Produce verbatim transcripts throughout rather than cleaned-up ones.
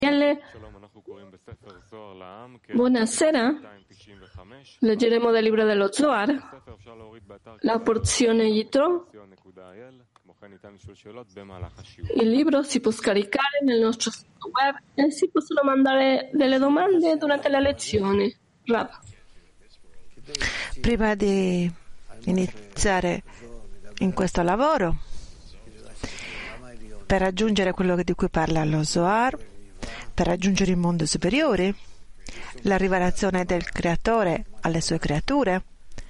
Buonasera, leggeremo dal libro dello Zohar, la porzione Yitro. Il libro si può scaricare nel nostro sito web e si possono mandare delle domande durante la lezione. Rav. Prima di iniziare in questo lavoro, per raggiungere quello di cui parla lo Zohar, per raggiungere il mondo superiore, la rivelazione del Creatore alle sue creature,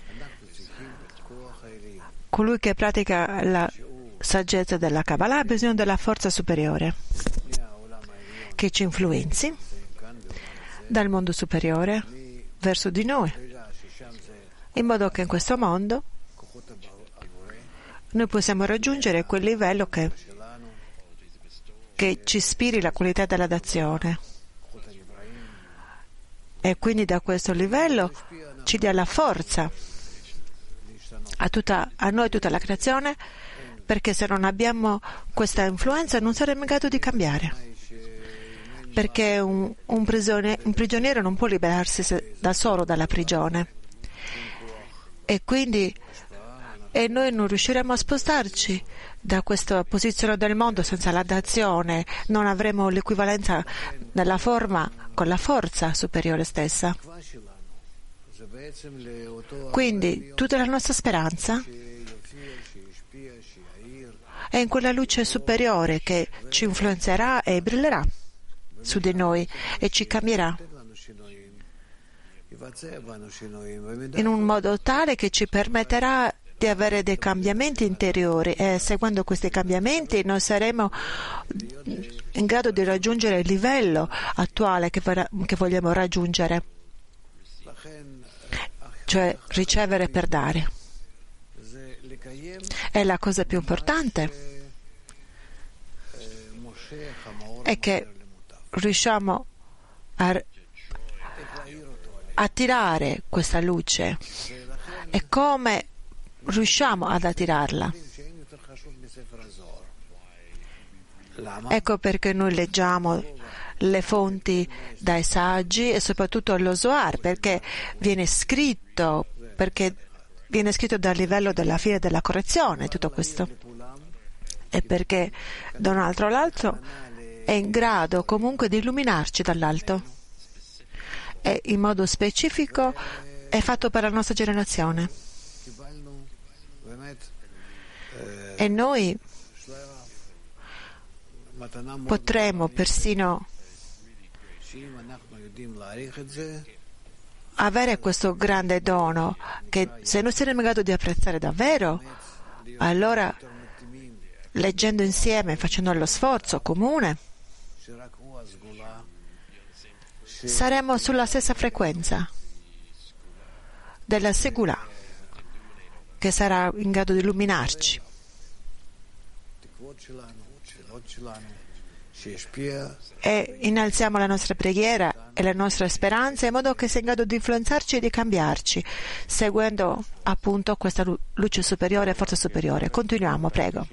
colui che pratica la saggezza della Kabbalah ha bisogno della forza superiore che ci influenzi dal mondo superiore verso di noi, in modo che in questo mondo noi possiamo raggiungere quel livello che, che ci ispiri la qualità della dazione, e quindi da questo livello ci dia la forza a, tutta, a noi tutta la creazione, perché se non abbiamo questa influenza non saremo in grado di cambiare, perché un, un, prigioniero, un prigioniero non può liberarsi da solo dalla prigione, e quindi e noi non riusciremo a spostarci da questa posizione del mondo senza la dazione, non avremo l'equivalenza nella forma con la forza superiore stessa. Quindi tutta la nostra speranza è in quella luce superiore che ci influenzerà e brillerà su di noi e ci cambierà in un modo tale che ci permetterà di avere dei cambiamenti interiori, e seguendo questi cambiamenti noi saremo in grado di raggiungere il livello attuale che, che vogliamo raggiungere, cioè ricevere per dare. E la cosa più importante è che riusciamo a attirare questa luce, e come riusciamo ad attirarla? Ecco perché noi leggiamo le fonti dai saggi e soprattutto lo Zohar, perché viene scritto, perché viene scritto dal livello della fine della correzione tutto questo, e perché da un altro lato è in grado comunque di illuminarci dall'alto, e in modo specifico è fatto per la nostra generazione. E noi potremo persino avere questo grande dono che, se noi saremo in grado di apprezzare davvero, allora leggendo insieme, facendo lo sforzo comune, saremo sulla stessa frequenza della Segula, che sarà in grado di illuminarci. E innalziamo la nostra preghiera e le nostre speranze in modo che sia in grado di influenzarci e di cambiarci, seguendo appunto questa luce superiore e forza superiore. Continuiamo, prego.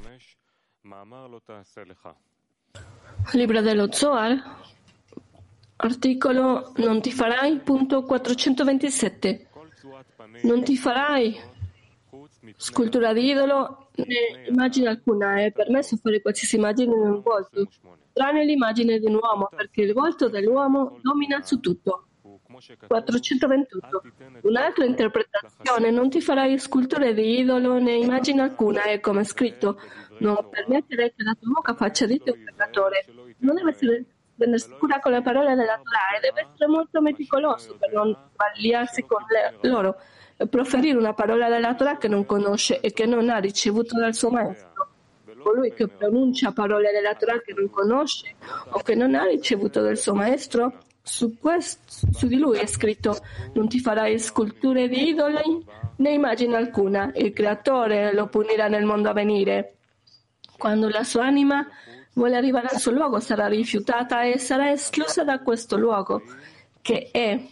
Libro dello Zohar, articolo non ti farai, punto quattrocentoventisette. Non ti farai scultura di idolo né immagine alcuna. È permesso fare qualsiasi immagine nel volto, tranne l'immagine di un uomo, perché il volto dell'uomo domina su tutto. quattrocentoventotto. Un'altra interpretazione: non ti farai sculture di idolo né immagine alcuna. È come è scritto: non permettere che la tua bocca faccia di te un peccatore. Non deve essere prendersi cura con le parole della Torah, e deve essere molto meticoloso per non sbagliarsi con le, loro. Proferire una parola della Torah che non conosce e che non ha ricevuto dal suo maestro. Colui che pronuncia parole della Torah che non conosce o che non ha ricevuto dal suo maestro, su, questo, su di lui è scritto: non ti farai sculture di idoli né immagine alcuna. Il Creatore lo punirà nel mondo a venire. Quando la sua anima vuole arrivare al suo luogo, sarà rifiutata e sarà esclusa da questo luogo, che è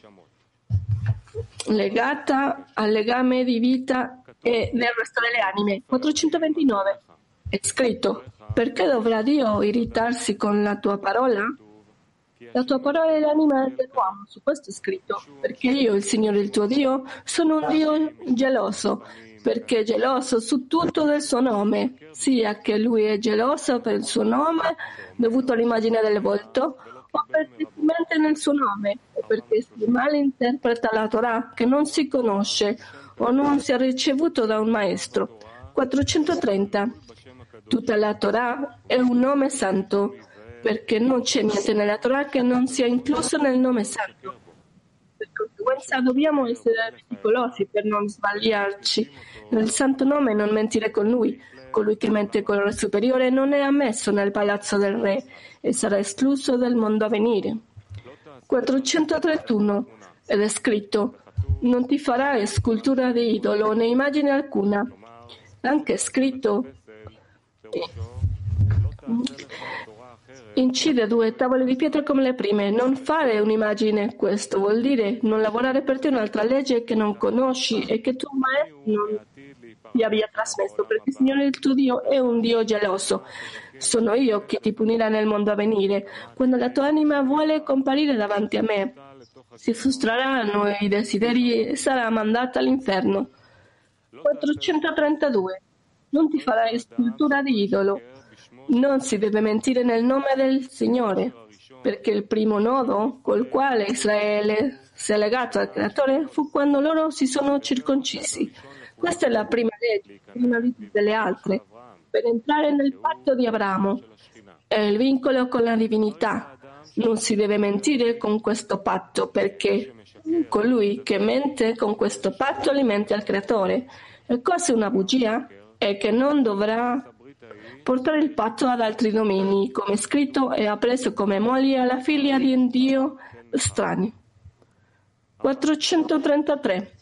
legata al legame di vita e del resto delle anime. quattrocentoventinove. È scritto: perché dovrà Dio irritarsi con la tua parola? La tua parola è l'anima dell'uomo, su questo è scritto, perché io, il Signore il tuo Dio, sono un Dio geloso, perché è geloso su tutto del suo nome, sia che lui è geloso per il suo nome, dovuto all'immagine del volto, o perfettamente nel suo nome, o perché si malinterpreta la Torah, che non si conosce o non si è ricevuto da un maestro. quattrocentotrenta. Tutta la Torah è un nome santo, perché non c'è niente nella Torah che non sia incluso nel nome santo. Per conseguenza dobbiamo essere meticolosi per non sbagliarci. Nel santo nome non mentire con lui. Colui che mente con il re superiore non è ammesso nel palazzo del re e sarà escluso del mondo a venire. quattrocentotrentuno. Ed è scritto: non ti farai scultura di idolo né immagine alcuna. Anche è scritto: incide due tavole di pietra come le prime. Non fare un'immagine. Questo vuol dire non lavorare per te un'altra legge che non conosci e che tuo maestro non ti abbia trasmesso, perché il Signore il tuo Dio è un Dio geloso. Sono io che ti punirà nel mondo a venire. Quando la tua anima vuole comparire davanti a me, si frustreranno i desideri e sarà mandata all'inferno. quattrocentotrentadue. Non ti farai scultura di idolo. Non si deve mentire nel nome del Signore, perché il primo nodo col quale Israele si è legato al Creatore fu quando loro si sono circoncisi. Questa è la prima legge, prima di tutte le altre, per entrare nel patto di Abramo. È il vincolo con la divinità. Non si deve mentire con questo patto, perché colui che mente con questo patto alimenta il Creatore. E cosa è una bugia? È che non dovrà portare il patto ad altri domini, come è scritto, e ha preso come moglie alla figlia di un Dio strani. quattrocentotrentatré.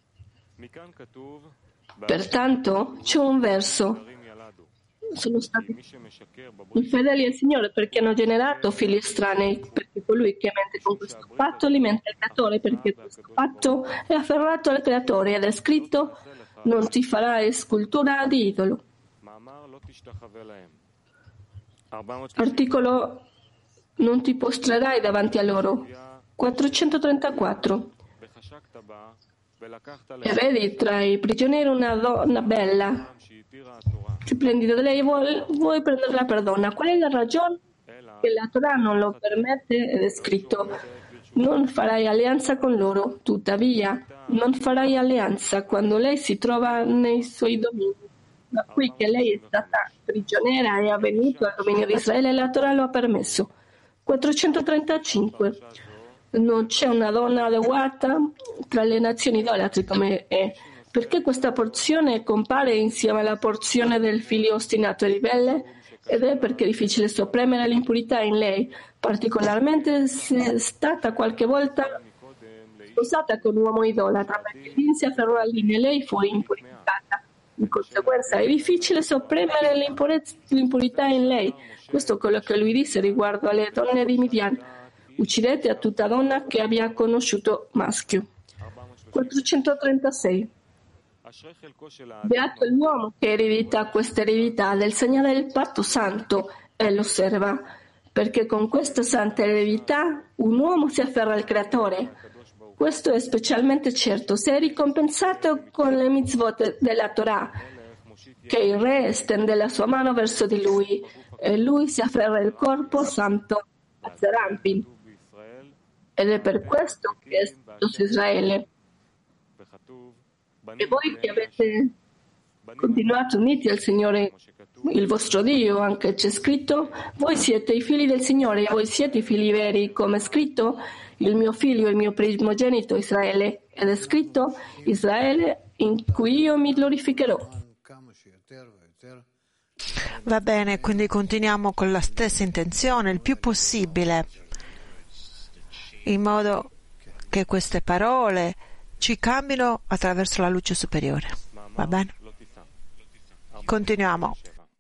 Pertanto c'è un verso: sono stati infedeli al Signore perché hanno generato figli strani, perché colui che mente con questo patto alimenta il Creatore, perché questo patto è afferrato al Creatore, ed è scritto: non ti farai scultura di idolo. Articolo: non ti postrerai davanti a loro. quattrocentotrentaquattro. E vedi tra i prigionieri una donna bella, ti prendi da lei e vuoi, vuoi prenderla per donna. Qual è la ragione? Che la Torah non lo permette, ed è scritto: non farai alleanza con loro. Tuttavia non farai alleanza quando lei si trova nei suoi domini. Da qui che lei è stata prigioniera e ha venuto al dominio di Israele, la Torah lo ha permesso. quattrocentotrentacinque. Non c'è una donna adeguata tra le nazioni idolatri come è, perché questa porzione compare insieme alla porzione del figlio ostinato e ribelle, ed è perché è difficile sopprimere l'impurità in lei, particolarmente se è stata qualche volta sposata con un uomo idolatra, perché lì si afferrò a lì e lei fu impurificata. In conseguenza è difficile sopprimere l'impurità in lei. Questo è quello che lui disse riguardo alle donne di Midian: uccidete a tutta donna che abbia conosciuto maschio. quattrocentotrentasei. Beato l'uomo che eredita questa eredità del segnale del patto santo e lo osserva, perché con questa santa eredità un uomo si afferra al Creatore. Questo è specialmente certo se è ricompensato con le mitzvot della Torah, che il re stende la sua mano verso di lui e lui si afferra il corpo santo a Zerampin. Ed è per questo che è stato su Israele. E voi che avete continuato uniti al Signore, il vostro Dio, anche c'è scritto: voi siete i figli del Signore, voi siete i figli veri, come è scritto: il mio figlio, il mio primogenito Israele, ed è scritto: Israele in cui io mi glorificherò. Va bene, quindi continuiamo con la stessa intenzione, il più possibile, in modo che queste parole ci cambino attraverso la luce superiore. Va bene? Continuiamo.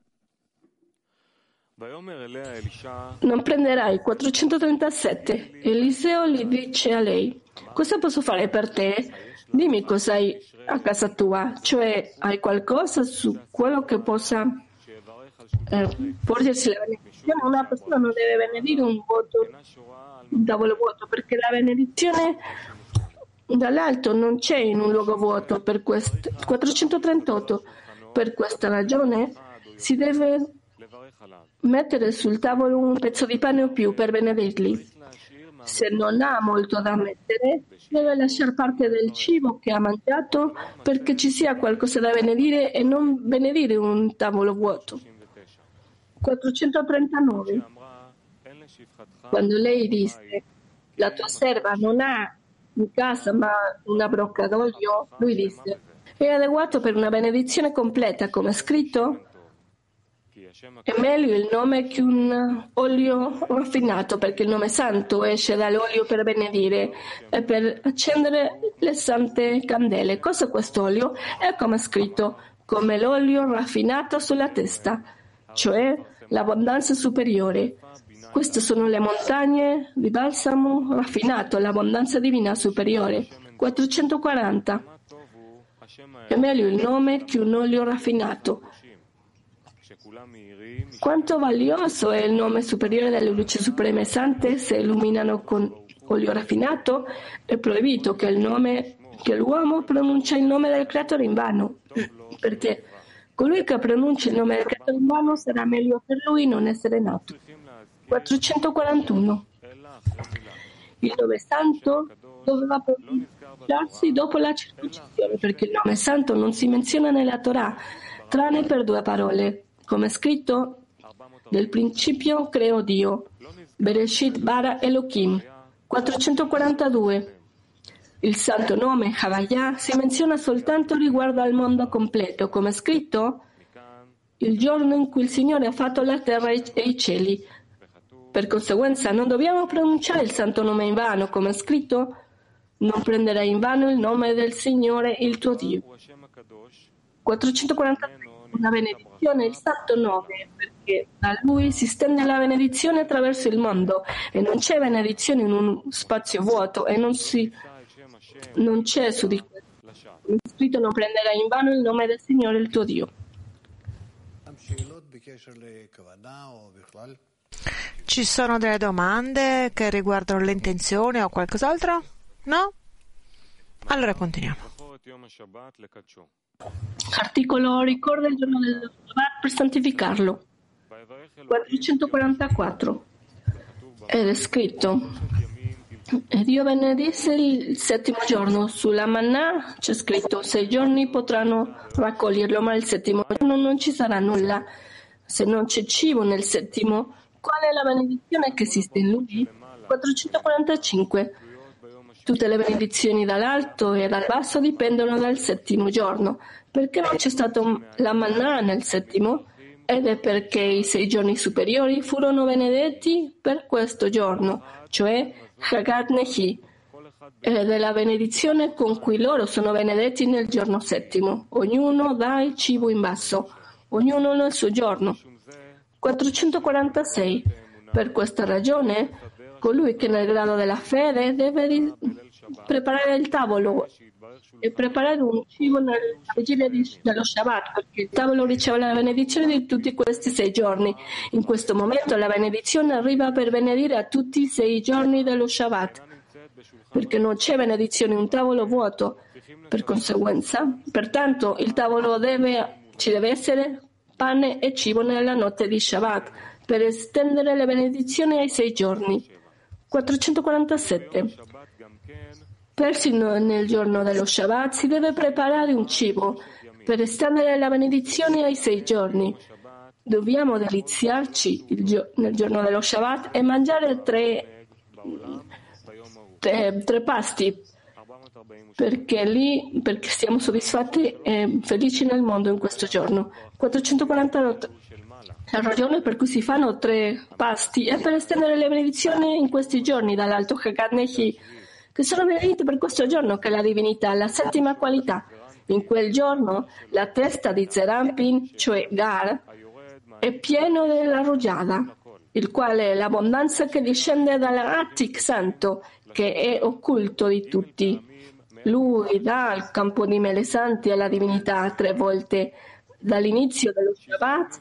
Non prenderai. quattrocentotrentasette. Eliseo gli dice a lei: cosa posso fare per te? Dimmi cosa hai a casa tua, cioè hai qualcosa su quello che possa eh, porgersi la benedizione una persona non deve benedire un voto, un tavolo vuoto, perché la benedizione dall'alto non c'è in un luogo vuoto. Per questo, quattrocentotrentotto, per questa ragione si deve mettere sul tavolo un pezzo di pane o più per benedirli. Se non ha molto da mettere, deve lasciare parte del cibo che ha mangiato perché ci sia qualcosa da benedire e non benedire un tavolo vuoto. quattrocentotrentanove. Quando lei disse la tua serva non ha in casa ma una brocca d'olio, lui disse è adeguato per una benedizione completa, come è scritto. È meglio il nome che un olio raffinato, perché il nome santo esce dall'olio per benedire e per accendere le sante candele. Cos'è quest'olio? È come è scritto, come l'olio raffinato sulla testa, cioè l'abbondanza superiore. Queste sono le montagne di balsamo raffinato, l'abbondanza divina superiore. quattrocentoquaranta. È meglio il nome che un olio raffinato. Quanto valioso è il nome superiore delle luci supreme sante se illuminano con olio raffinato? È proibito che il nome che l'uomo pronuncia il nome del creatore in vano, perché colui che pronuncia il nome del creatore in vano sarà meglio per lui non essere nato. quattrocentoquarantuno. Il nome santo doveva pronunciarsi dopo la circoncisione, perché il nome santo non si menziona nella Torah, tranne per due parole. Come è scritto, nel principio creò Dio, Bereshit bara Elohim. quattrocentoquarantadue. Il santo nome Havaya si menziona soltanto riguardo al mondo completo, come è scritto, il giorno in cui il Signore ha fatto la terra e i cieli. Per conseguenza non dobbiamo pronunciare il santo nome in vano, come è scritto, non prenderai in vano il nome del Signore il tuo Dio. quattrocentoquarantatré. Una benedizione è il santo nome, perché da lui si stende la benedizione attraverso il mondo e non c'è benedizione in uno spazio vuoto e non, si, non c'è su di questo. Come è scritto, non prenderai in vano il nome del Signore il tuo Dio. Ci sono delle domande che riguardano le intenzioni o qualcos'altro? No? Allora continuiamo. Articolo ricorda il giorno del Shabbat per santificarlo. quattrocentoquarantaquattro. Ed è scritto: e Dio benedisse il settimo giorno. Sulla manna c'è scritto: sei giorni potranno raccoglierlo, ma il settimo giorno non ci sarà nulla. Se non c'è cibo nel settimo, qual è la benedizione che esiste in lui? quattrocentoquarantacinque. Tutte le benedizioni dall'alto e dal basso dipendono dal settimo giorno. Perché non c'è stato la manna nel settimo? Ed è perché i sei giorni superiori furono benedetti per questo giorno, cioè Chagat Nehi, ed è la benedizione con cui loro sono benedetti nel giorno settimo. Ognuno dà il cibo in basso, ognuno nel suo giorno. quattrocentoquarantasei. Per questa ragione, colui che nel grado della fede deve ri- preparare il tavolo e preparare un cibo nella vigilia dello Shabbat, perché il tavolo riceve la benedizione di tutti questi sei giorni. In questo momento la benedizione arriva per benedire a tutti i sei giorni dello Shabbat, perché non c'è benedizione in un tavolo vuoto. Per conseguenza, pertanto, il tavolo deve, ci deve essere pane e cibo nella notte di Shabbat, per estendere le benedizioni ai sei giorni. quattrocentoquarantasette. Persino nel giorno dello Shabbat si deve preparare un cibo per estendere la benedizione ai sei giorni. Dobbiamo deliziarci il gio- nel giorno dello Shabbat e mangiare tre, tre, tre pasti, perché lì perché siamo soddisfatti e felici nel mondo in questo giorno. quattrocentoquarantotto. La ragione per cui si fanno tre pasti è per estendere le benedizioni in questi giorni dall'alto Chagat Nehi, che sono benedite per questo giorno, che è la divinità, la settima qualità. In quel giorno la testa di Zerampin, cioè Gar, è pieno della rugiada, il quale è l'abbondanza che discende dall'Atik santo, che è occulto di tutti. Lui dà il campo di mele santi alla divinità tre volte, dall'inizio dello Shabbat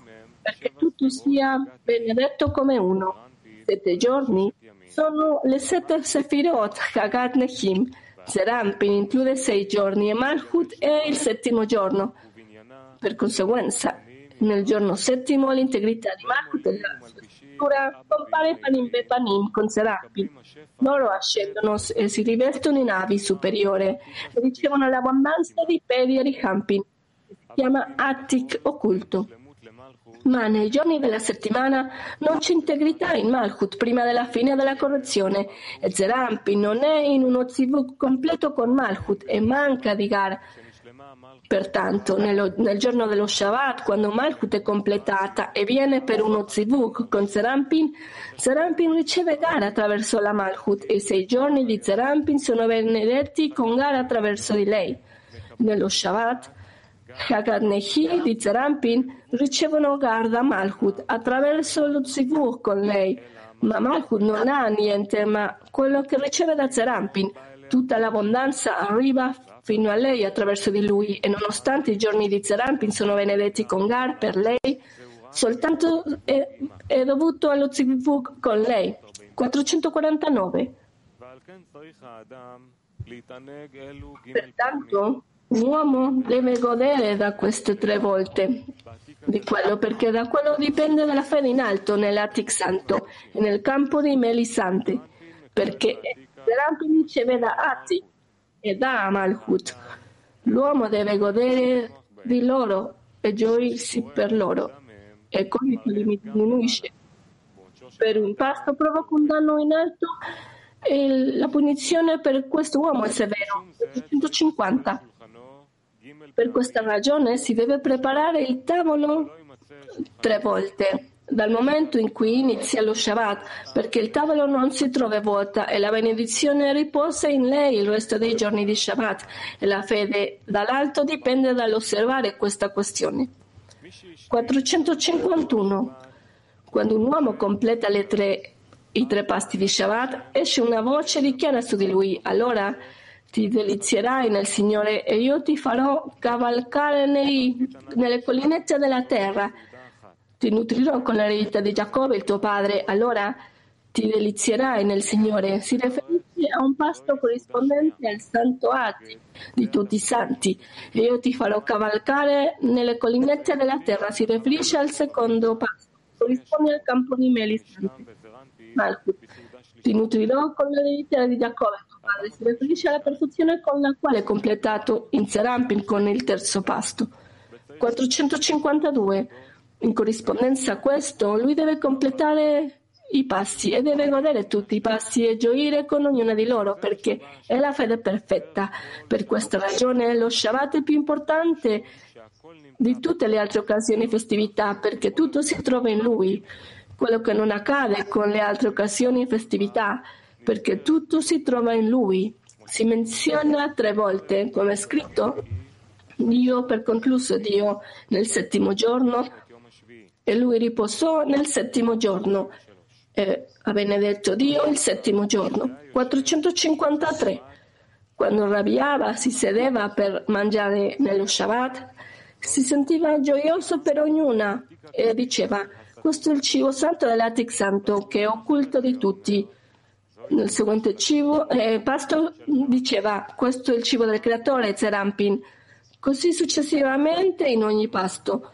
perché tutto sia benedetto come uno. Sette giorni sono le sette Sefirot, Hagat Nehim. Serampin include sei giorni e Malchut è il settimo giorno. Per conseguenza, nel giorno settimo l'integrità di Malchut e la sua struttura compare Panim Bepanim con Serampin. Loro ascendono e si rivestono in avi superiore e ricevono l'abbondanza di Pedi e Rihampin, che si chiama Attic occulto. Ma nei giorni della settimana non c'è integrità in Malchut prima della fine della correzione e Serampin non è in uno zivug completo con Malchut e manca di gara. Pertanto, nello, nel giorno dello Shabbat, quando Malchut è completata e viene per uno zivug con Serampin, Serampin riceve gara attraverso la Malchut e i sei giorni di Serampin sono benedetti con gara attraverso di lei. Nello Shabbat, Hagat Nehi di Serampin ricevono gara da Malchut attraverso lo zivug con lei, ma Malchut non ha niente, ma quello che riceve da Serampin, tutta l'abbondanza arriva fino a lei attraverso di lui e nonostante i giorni di Serampin sono benedetti con gar per lei, soltanto è, è dovuto allo zivug con lei. quattrocentoquarantanove. Pertanto un uomo deve godere da queste tre volte di quello, perché da quello dipende della fede in alto nell'Atic Santo e nel campo dei meli santi, perché Serampin riceve da Attic e da Malchut. L'uomo deve godere di loro e gioirsi per loro, e così li diminuisce. Per un pasto provoca un danno in alto e la punizione per questo uomo è severo, centocinquanta. Per questa ragione si deve preparare il tavolo tre volte, dal momento in cui inizia lo Shabbat, perché il tavolo non si trova vuota e la benedizione riposa in lei il resto dei giorni di Shabbat, e la fede dall'alto dipende dall'osservare questa questione. quattrocentocinquantuno. Quando un uomo completa le tre, i tre pasti di Shabbat, esce una voce e dichiara su di lui: allora ti delizierai nel Signore e io ti farò cavalcare nei, nelle collinette della terra. Ti nutrirò con l'eredità di Giacobbe, il tuo padre, allora ti delizierai nel Signore. Si riferisce a un pasto corrispondente al santo Atti di tutti i santi. E io ti farò cavalcare nelle collinette della terra. Si riferisce al secondo pasto, corrisponde al campo di meli santi. Malchut. Ti nutrirò con l'eredità di Giacobbe, il tuo padre. Si riferisce alla perfezione con la quale è completato in Serampin con il terzo pasto. quattrocentocinquantadue. In corrispondenza a questo, lui deve completare i passi e deve godere tutti i passi e gioire con ognuna di loro, perché è la fede perfetta. Per questa ragione lo Shabbat è più importante di tutte le altre occasioni e festività, perché tutto si trova in lui, quello che non accade con le altre occasioni e festività, perché tutto si trova in lui. Si menziona tre volte, come è scritto, Dio per concluso Dio nel settimo giorno, e lui riposò nel settimo giorno. E ha benedetto Dio il settimo giorno. quattrocentocinquantatré. Quando Rabbi Abba si sedeva per mangiare nello Shabbat, si sentiva gioioso per ognuna e diceva: questo è il cibo santo dell'Atic Santo, che è occulto di tutti. Nel seguente cibo, eh, pasto diceva: questo è il cibo del creatore, Serampin. Così successivamente in ogni pasto.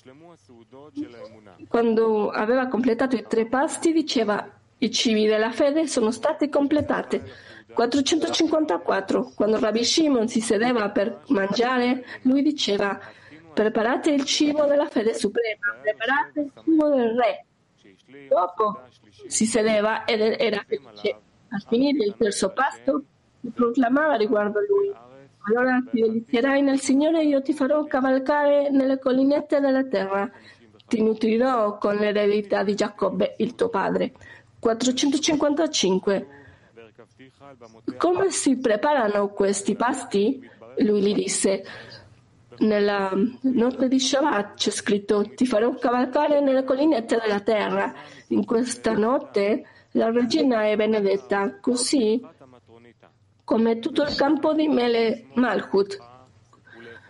Quando aveva completato i tre pasti, diceva: i cibi della fede sono stati completati. quattrocentocinquantaquattro. Quando Rabbi Shimon si sedeva per mangiare, lui diceva: preparate il cibo della fede suprema, preparate il cibo del re. Dopo si sedeva ed era felice. Al finire il terzo pasto, si proclamava riguardo a lui: allora ti delizierai nel Signore e io ti farò cavalcare nelle collinette della terra. Ti nutrirò con l'eredità di Giacobbe, il tuo padre. quattrocentocinquantacinque. Come si preparano questi pasti? Lui gli disse: nella notte di Shabbat c'è scritto: ti farò cavalcare nelle collinette della terra. In questa notte la regina è benedetta, così come tutto il campo di Mele Malchut.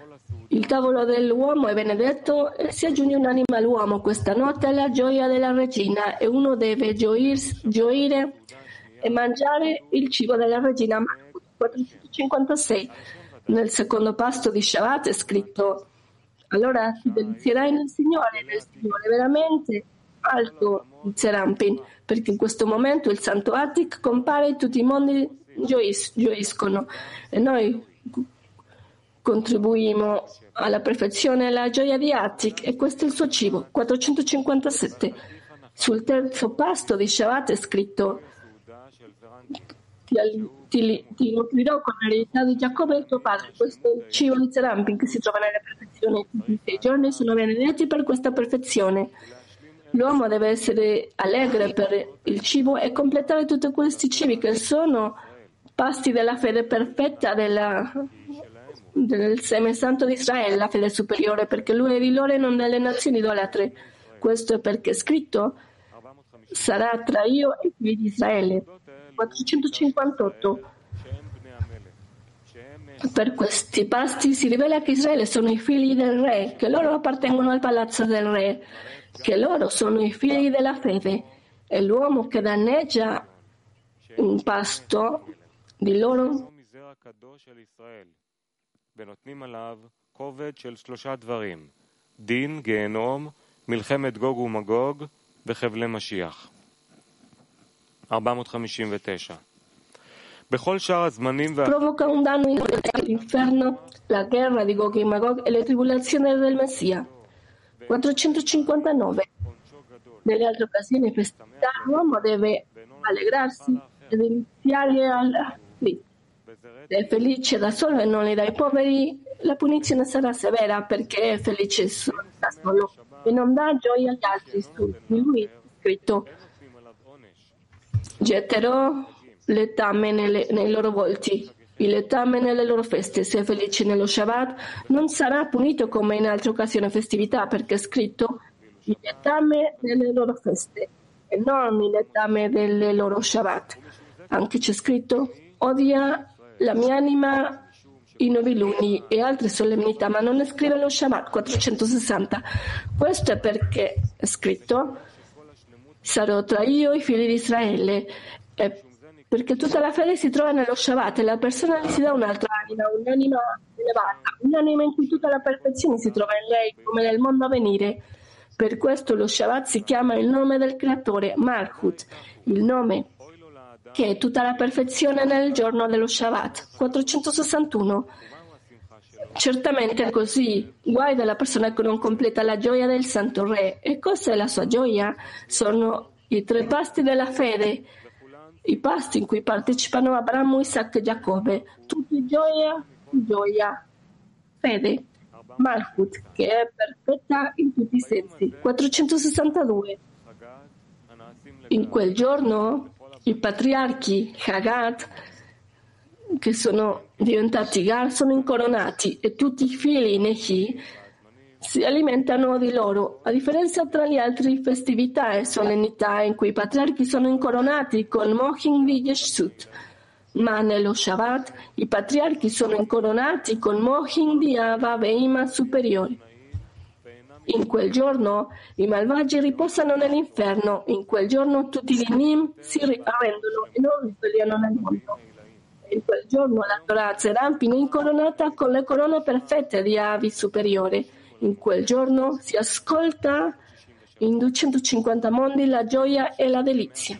Il tavolo dell'uomo è benedetto e si aggiunge un'anima all'uomo. Questa notte è la gioia della regina e uno deve gioir, gioire e mangiare il cibo della regina. quattrocentocinquantasei. Nel secondo pasto di Shabbat è scritto: allora ti delizierai nel Signore, nel Signore veramente alto il Serampin, perché in questo momento il Santo Attic compare e tutti i mondi giois, gioiscono e noi contribuiamo alla perfezione e alla gioia di Attic e questo è il suo cibo. quattrocentocinquantasette. Sul terzo pasto di Shabbat è scritto: ti, ti, ti nutrirò con l'eredità di Giacobbe il tuo padre. Questo è il cibo di Serampin che si trova nella perfezione. Tutti i sei giorni sono benedetti per questa perfezione. L'uomo deve essere allegre per il cibo e completare tutti questi cibi che sono pasti della fede perfetta della, del seme santo di Israele, la fede superiore, perché lui è di loro e non delle nazioni idolatre. Questo è perché è scritto: sarà tra io e i figli di Israele. quattrocentocinquantotto. Per questi pasti si rivela che Israele sono i figli del re, che loro appartengono al palazzo del re, che loro sono i figli della fede, e l'uomo che danneggia un pasto di loro provoca un danno all'inferno, la guerra di Gog e Magog e le tribolazioni del Messia. quattrocentocinquantanove. Nelle altre occasioni e festività l'uomo deve allegrarsi ed iniziare alla lì. Se è felice da solo e non le dà ai poveri, la punizione sarà severa perché è felice da solo e non dà gioia agli altri. Su di lui è scritto: getterò letame nelle, nei loro volti, il letame nelle loro feste. Se è felice nello Shabbat non sarà punito come in altre occasioni e festività, perché è scritto il letame nelle loro feste e non il letame delle loro Shabbat. Anche c'è scritto: odia la mia anima i noviluni e altre solennità, ma non ne scrive lo Shabbat. quattrocentosessanta. Questo è perché è scritto: sarò tra io e i figli di Israele, e perché tutta la fede si trova nello Shabbat e la persona gli si dà un'altra anima, un'anima elevata, un'anima in cui tutta la perfezione si trova in lei, come nel mondo a venire. Per questo lo Shabbat si chiama il nome del creatore, Malchut, il nome che è tutta la perfezione nel giorno dello Shabbat. quattrocentosessantuno. Certamente è così. Guai della persona che non completa la gioia del Santo Re. E cosa è la sua gioia? Sono i tre pasti della fede, i pasti in cui partecipano Abramo, Isacco e Giacobbe. Tutti gioia, gioia, fede, Malchut, che è perfetta in tutti i sensi. quattrocentosessantadue. In quel giorno i patriarchi Hagat, che sono diventati Gar, sono incoronati e tutti i figli Nehi si alimentano di loro, a differenza tra le altre festività e solennità in cui i patriarchi sono incoronati con Mohin di Yeshut, ma nello Shabbat i patriarchi sono incoronati con Mohin di Ava Veima superiori. In quel giorno i malvagi riposano nell'inferno, in quel giorno tutti gli Nim si arrendono e non risvegliano nel mondo. In quel giorno la Torah Serampin è incoronata con le corone perfette di Avi superiore. In quel giorno si ascolta in duecentocinquanta mondi la gioia e la delizia.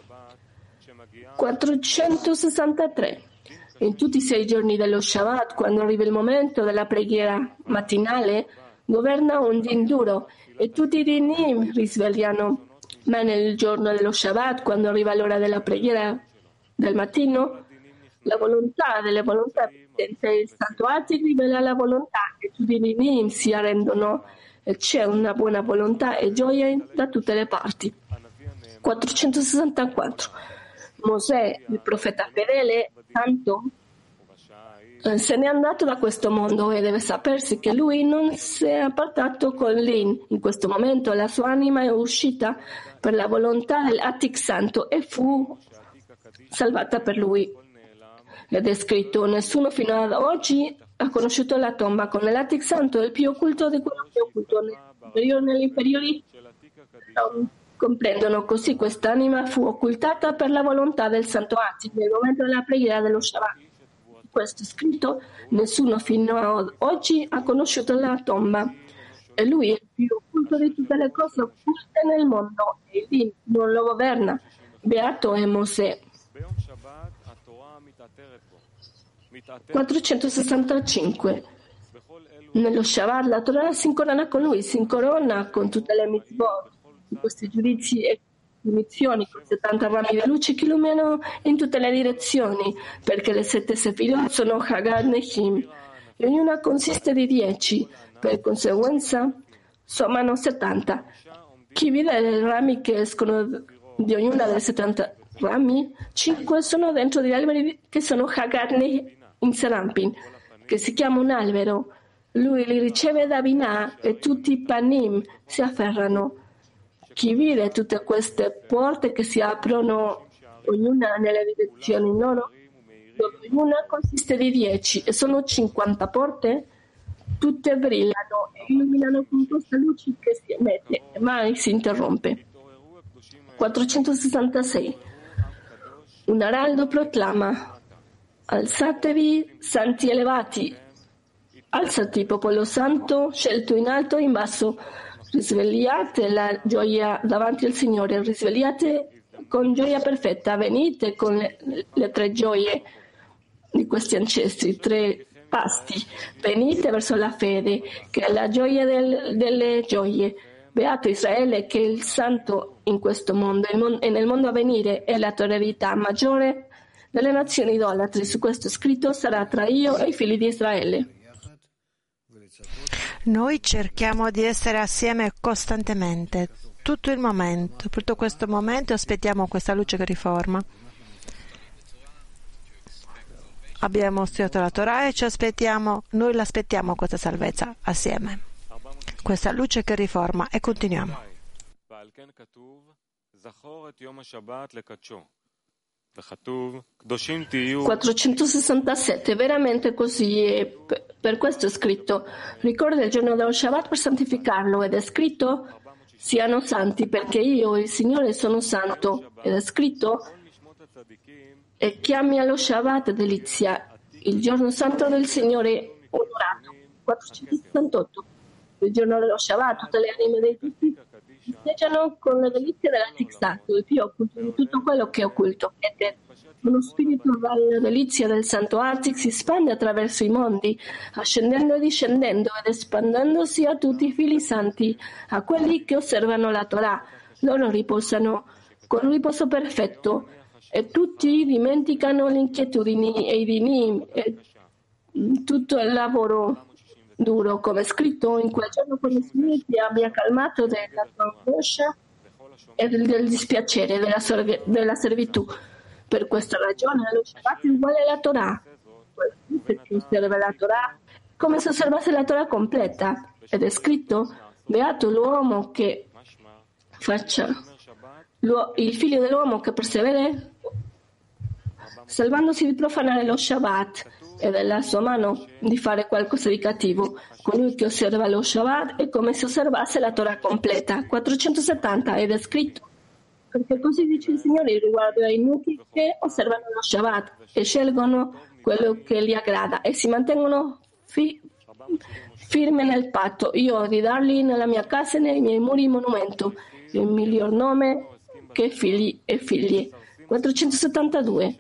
quattrocentosessantatré. In tutti i sei giorni dello Shabbat, quando arriva il momento della preghiera mattinale, governa un din duro e tutti i dinim risvegliano. Ma nel giorno dello Shabbat, quando arriva l'ora della preghiera del mattino, la volontà delle volontà presenti, il Santo Attic rivela la volontà e tutti i dinim si arrendono e c'è una buona volontà e gioia da tutte le parti. quattrocentosessantaquattro. Mosè, il profeta fedele, santo, se n'è andato da questo mondo e deve sapersi che lui non si è appartato con l'in. In questo momento la sua anima è uscita per la volontà dell'Attic santo e fu salvata per lui. Ed è scritto: nessuno fino ad oggi ha conosciuto la tomba con l'Atic Santo, il più occulto di quello che è occulto negli inferiori. Comprendono così quest'anima fu occultata per la volontà del Santo Atic nel momento della preghiera dello Shabbat. Questo è scritto, nessuno fino ad oggi ha conosciuto la tomba e lui è il più occulto di tutte le cose occulte nel mondo e lì non lo governa. Beato è Mosè. quattrocentosessantacinque. Nello Shabbat la Torah si incorona con lui, si incorona con tutte le mitzvot, questi giudizi e punizioni, con settanta rami di luce che illuminano in tutte le direzioni, perché le sette sefirot sono Hagad Nehim, e ognuna consiste di dieci, per conseguenza sommano settanta. Chi vede le rami che escono di ognuna delle settanta rami, cinque sono dentro degli alberi che sono Hagad Nehim in Serampin, che si chiama un albero. Lui li riceve da Binah e tutti i panim si afferrano. Chi vede tutte queste porte che si aprono, ognuna nelle direzioni loro, dove ognuna consiste di dieci e sono cinquanta porte, tutte brillano e illuminano con questa luce che si emette e mai si interrompe. quattrocentosessantasei. Un araldo proclama: alzatevi, santi elevati, alzati, popolo santo, scelto in alto e in basso. Risvegliate la gioia davanti al Signore, risvegliate con gioia perfetta, venite con le, le tre gioie di questi ancestri, tre pasti, venite verso la fede, che è la gioia del, delle gioie. Beato Israele, che è il santo in questo mondo e nel mondo a venire è l'autorità maggiore delle nazioni idolatri. Su questo scritto sarà tra io e i figli di Israele. Noi cerchiamo di essere assieme costantemente, tutto il momento, tutto questo momento aspettiamo questa luce che riforma. Abbiamo studiato la Torah e ci aspettiamo, noi l'aspettiamo questa salvezza assieme, questa luce che riforma e continuiamo. quattrocentosessantasette. Veramente così è. Per questo è scritto: ricorda il giorno dello Shabbat per santificarlo, ed è scritto: siano santi perché io il Signore sono santo, ed è scritto: e chiami allo Shabbat delizia, il giorno santo del Signore onorato. quattrocentosessantotto. Il giorno dello Shabbat tutte le anime dei tutti festeggiano con le delizie dell'Atic Santo, il più occulto di tutto quello che è occulto. Ed uno spirito dalla delizia del Santo Atic si spande attraverso i mondi, ascendendo e discendendo ed espandendosi a tutti i figli santi, a quelli che osservano la Torah. Loro riposano con un riposo perfetto e tutti dimenticano le inquietudini e i dinim e tutto il lavoro duro, come è scritto: in quel giorno quando il Signore ti abbia calmato della tua angoscia e del, del dispiacere della, sorve, della servitù. Per questa ragione lo Shabbat è uguale alla Torah, perché osserva la Torah come se osservasse la Torah completa, ed è scritto: beato l'uomo che faccia il figlio dell'uomo che persevera salvandosi di profanare lo Shabbat e della sua mano di fare qualcosa di cattivo. Colui che osserva lo Shabbat è come se osservasse la Torah completa. quattrocentosettanta. Ed è scritto: perché così dice il Signore riguardo ai nuchi che osservano lo Shabbat e scelgono quello che gli aggrada e si mantengono fi- firme nel patto. Io ho di dargli nella mia casa e nei miei muri monumento, il miglior nome che figli e figlie. quattrocentosettantadue.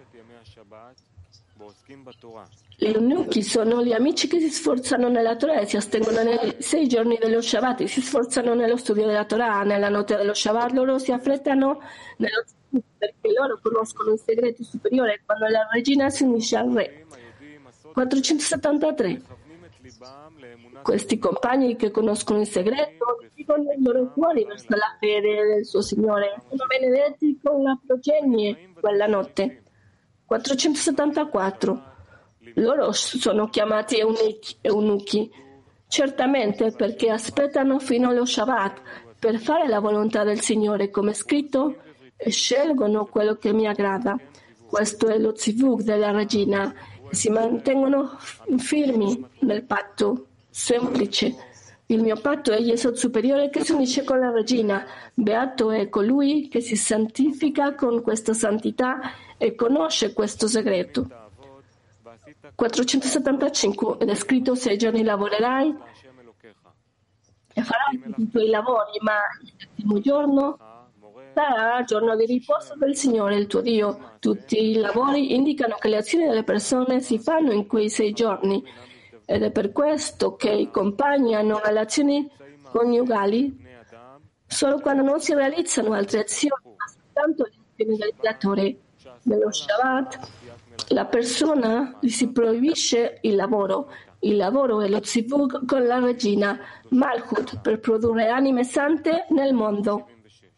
Gli eunuchi sono gli amici che si sforzano nella Torah e si astengono nei sei giorni dello Shabbat e si sforzano nello studio della Torah. Nella notte dello Shabbat loro si affrettano nello studio perché loro conoscono il segreto superiore quando la regina si unisce al re. quattrocentosettantatré. Questi compagni che conoscono il segreto dirigono i loro cuori verso la fede del suo Signore. Sono benedetti con la progenie quella notte. quattrocentosettantaquattro. Loro sono chiamati eunuchi, certamente perché aspettano fino allo Shabbat per fare la volontà del Signore, come è scritto, e scelgono quello che mi aggrada. Questo è lo zivug della regina. si mantengono fermi nel patto semplice. Il mio patto è Yesod superiore che si unisce con la regina. Beato è colui che si santifica con questa santità e conosce questo segreto. quattrocentosettantacinque ed è scritto: sei giorni lavorerai e farai tutti i tuoi lavori, ma il settimo giorno sarà giorno di riposo del Signore, il tuo Dio. Tutti i lavori indicano che le azioni delle persone si fanno in quei sei giorni. Ed è per questo che i compagni hanno relazioni coniugali solo quando non si realizzano altre azioni, ma soltanto le azioni del creatore. Nello Shabbat la persona gli si proibisce il lavoro. Il lavoro è lo zivug con la regina Malchut per produrre anime sante nel mondo.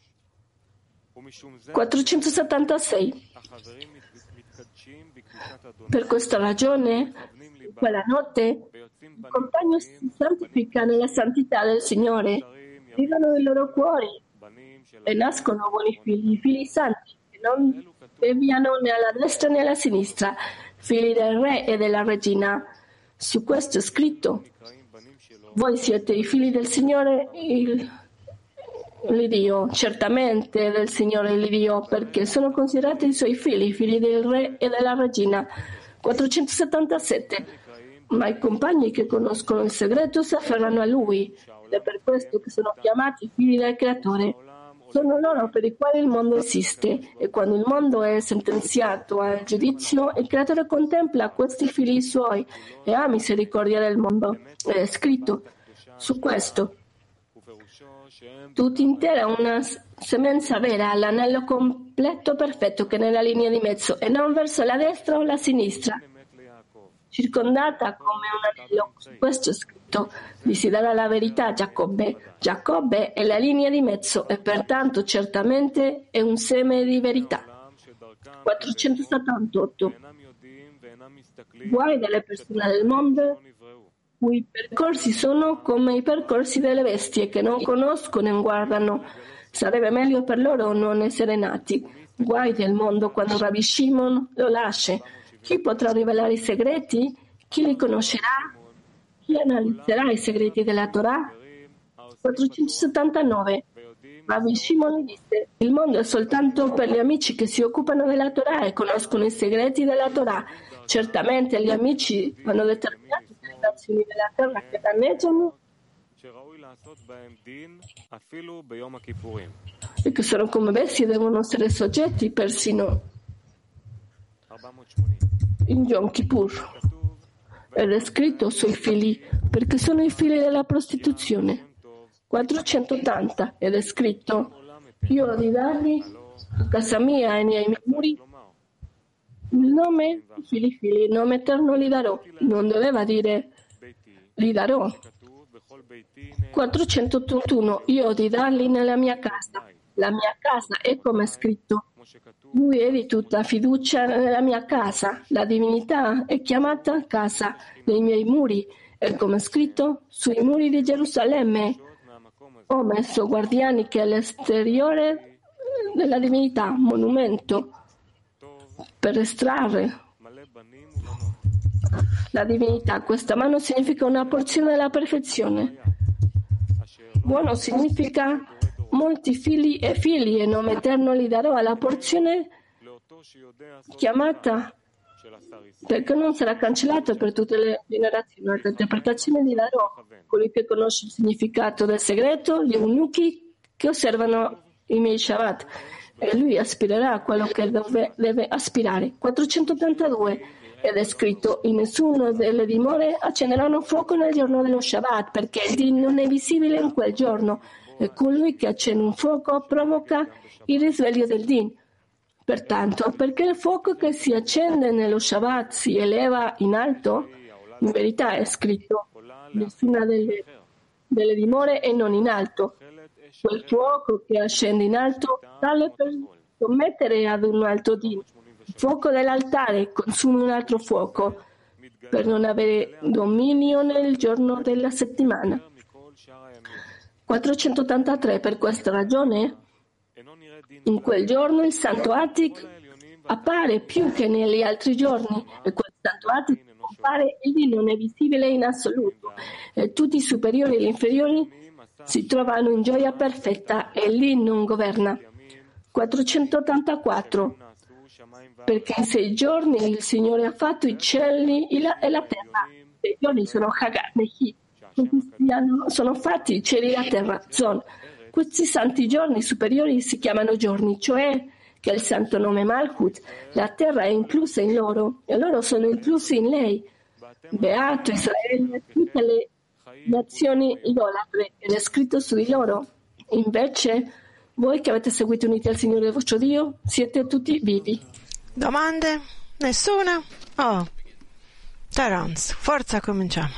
quattrocentosettantasei. Per questa ragione, quella notte, il compagno si santifica nella santità del Signore, vivono i loro cuori e nascono buoni figli, figli santi, che non deviano né alla destra né alla sinistra, figli del re e della regina. Su questo è scritto: voi siete i figli del Signore, il, l'Iddio, certamente del Signore l'Iddio, perché sono considerati i suoi figli, figli del re e della regina. quattrocentosettantasette. Ma i compagni che conoscono il segreto si afferrano a lui, ed è per questo che sono chiamati figli del creatore. Sono loro per i quali il mondo esiste, e quando il mondo è sentenziato al giudizio, il creatore contempla questi figli suoi e ha misericordia del mondo. Ed è scritto su questo: tutta intera una semenza vera, l'anello completo perfetto che è nella linea di mezzo e non verso la destra o la sinistra, circondata come un anello. Su questo è scritto: vi si darà la verità, Giacobbe. Giacobbe è la linea di mezzo e pertanto certamente è un seme di verità. quattrocentosettantotto. Guai delle persone del mondo cui percorsi sono come i percorsi delle bestie che non conoscono e guardano. Sarebbe meglio per loro non essere nati. Guai del mondo quando Rabbi Shimon lo lascia. Chi potrà rivelare i segreti? Chi li conoscerà? Chi analizzerà i segreti della Torah? quattrocentosettantanove. Rabbi Shimon disse: il mondo è soltanto per gli amici che si occupano della Torah e conoscono i segreti della Torah. Certamente gli amici hanno determinato le relazioni della terra che danneggiano e che sono come bestie e devono essere soggetti persino in Yom Kippur. Ed è scritto sui figli, perché sono i figli della prostituzione. quattrocentottanta. Ed è scritto: io ho di dargli a casa mia e nei miei muri il nome, figli figli, il nome eterno li darò. Non doveva dire li darò. quattrocentottantuno. Io ho di darli nella mia casa. La mia casa è come è scritto: lui è di tutta fiducia nella mia casa. La divinità è chiamata casa nei miei muri. E come è scritto: sui muri di Gerusalemme ho messo guardiani che all'esteriore della divinità, monumento per estrarre la divinità. Questa mano significa una porzione della perfezione. Buono significa molti figli e figli, e nome eterno li darò alla porzione chiamata, perché non sarà cancellato per tutte le generazioni. Altre interpretazioni li darò colui che conosce il significato del segreto, gli eunuchi che osservano i miei Shabbat, e lui aspirerà a quello che dove deve aspirare. quattrocentottantadue. Ed è scritto: in nessuna delle dimore accenderanno fuoco nel giorno dello Shabbat, perché il Din non è visibile in quel giorno, e colui che accende un fuoco provoca il risveglio del Din. Pertanto, perché il fuoco che si accende nello Shabbat si eleva in alto, in verità è scritto: nessuna delle, delle dimore è non in alto. Quel fuoco che ascende in alto tale per commettere ad un alto Din. Il fuoco dell'altare consuma un altro fuoco per non avere dominio nel giorno della settimana. quattrocentottantatré. Per questa ragione, in quel giorno il santo Atik appare più che negli altri giorni, e quel santo quanto altri compare, egli non è visibile in assoluto, e tutti i superiori e gli inferiori si trovano in gioia perfetta e lì non governa. quattrocentottantaquattro. Perché in sei giorni il Signore ha fatto i cieli e la, e la terra. Sei giorni sono Hagat Nehi. Sono fatti i cieli e la terra. Zon. Questi santi giorni superiori si chiamano giorni, cioè che il santo nome Malchut, la terra è inclusa in loro e loro sono inclusi in lei. Beato Israele, tutte le nazioni idolatre, ed è scritto su di loro. Invece, voi che avete seguito uniti al Signore vostro Dio, siete tutti vivi. Domande? Nessuna? Oh, Terence, forza, cominciamo.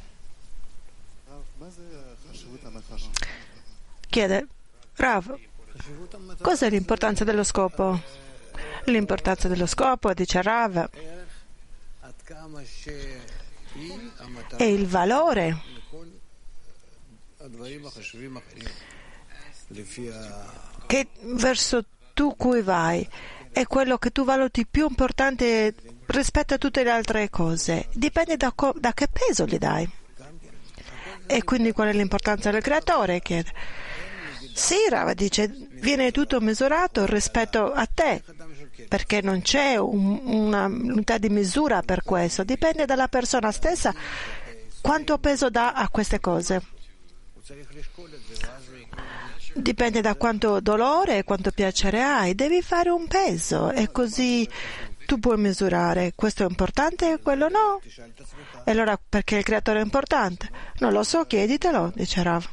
Chiede, Rav, cos'è l'importanza dello scopo? L'importanza dello scopo, dice Rav, è il valore che verso tu cui vai, è quello che tu valuti più importante rispetto a tutte le altre cose. Dipende da, co- da che peso gli dai. E quindi qual è l'importanza del creatore? Chiede. Sì, Rava dice, viene tutto misurato rispetto a te, perché non c'è un, una unità di misura per questo. Dipende dalla persona stessa quanto peso dà a queste cose. Dipende da quanto dolore e quanto piacere hai. Devi fare un peso e così tu puoi misurare. Questo è importante e quello no. E allora perché il creatore è importante? Non lo so, chieditelo, dice Rav.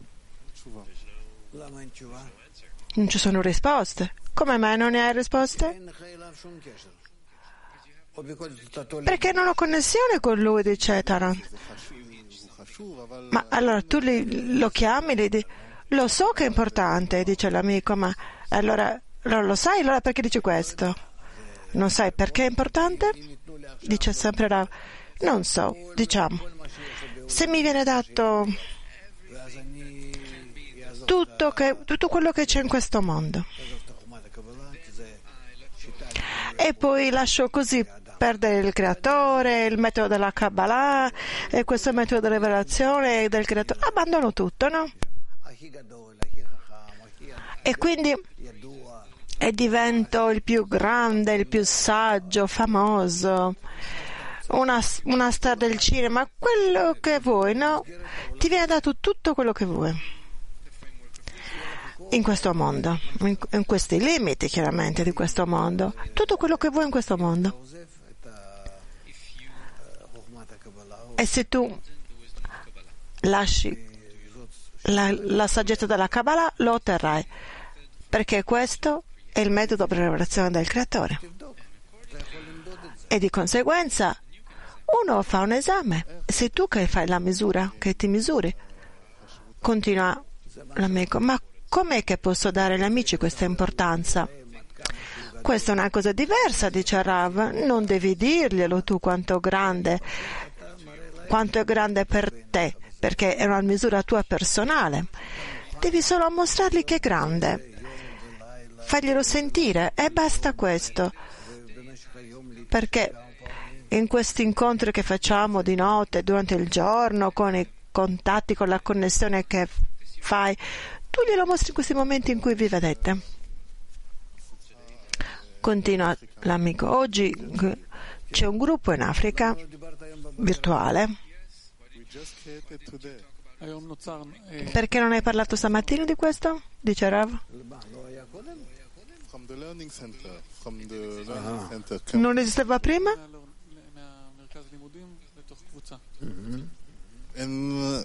Non ci sono risposte. Come mai non ne hai risposte? Perché non ho connessione con lui, dice Taran. Ma allora tu li, lo chiami, gli dici, lo so che è importante, dice l'amico, ma allora, allora lo sai, allora perché dici questo? Non sai perché è importante? Dice sempre Rav. Non so, diciamo, se mi viene dato tutto, che, tutto quello che c'è in questo mondo e poi lascio così perdere il creatore, il metodo della Kabbalah e questo metodo di rivelazione del creatore, abbandono tutto, no? E quindi e divento il più grande, il più saggio, famoso, una, una star del cinema, quello che vuoi, no? Ti viene dato tutto quello che vuoi in questo mondo, in, in questi limiti chiaramente di questo mondo, tutto quello che vuoi in questo mondo. E se tu lasci la, la saggezza della Kabbalah, lo otterrai, perché questo è il metodo per la rivelazione del creatore. E di conseguenza uno fa un esame, sei tu che fai la misura, che ti misuri. Continua l'amico, ma com'è che posso dare agli amici questa importanza? Questa è una cosa diversa, dice Rav, non devi dirglielo tu quanto grande, quanto è grande per te, perché è una misura tua personale. Devi solo mostrargli che è grande, farglielo sentire e basta questo, perché in questi incontri che facciamo di notte, durante il giorno, con i contatti, con la connessione che fai, tu glielo mostri in questi momenti in cui vi vedete. Continua l'amico. Oggi c'è un gruppo in Africa virtuale. Perché non hai parlato stamattina di questo? Dice Rav. Non esisteva prima? Mm-hmm.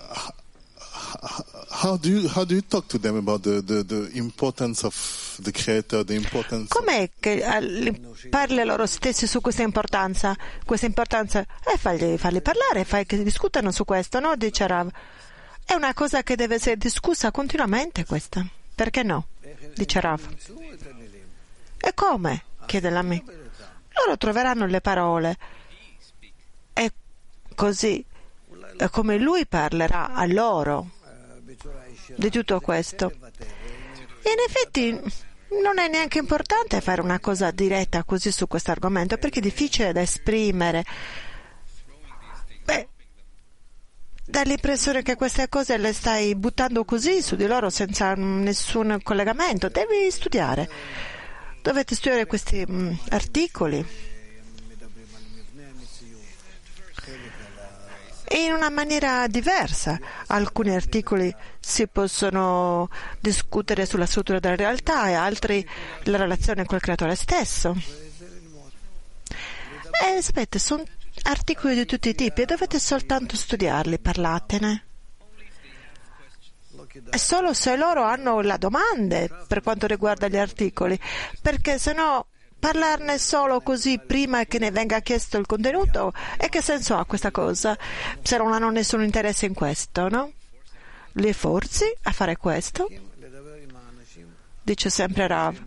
How do you how do you talk to them about the, the, the importance of the creator, the importance? Com'è che uh, parli a loro stessi su questa importanza? Questa importanza e fagli, farli parlare, fai che discutano su questo, no? Dice Rav. È una cosa che deve essere discussa continuamente questa. Perché no? Dice Rav. E come? Chiede l'amico. Loro troveranno le parole. E così come lui parlerà a loro di tutto questo. E in effetti non è neanche importante fare una cosa diretta così su questo argomento, perché è difficile da esprimere. Beh, dà l'impressione che queste cose le stai buttando così su di loro senza nessun collegamento. Devi studiare. Dovete studiare questi mh, articoli in una maniera diversa. Alcuni articoli si possono discutere sulla struttura della realtà e altri la relazione col creatore stesso. E sapete, sono articoli di tutti i tipi e dovete soltanto studiarli, parlatene. E solo se loro hanno le domande per quanto riguarda gli articoli, perché se no parlarne solo così prima che ne venga chiesto il contenuto, e che senso ha questa cosa se non hanno nessun interesse in questo, no? Li forzi a fare questo, dice sempre Rav.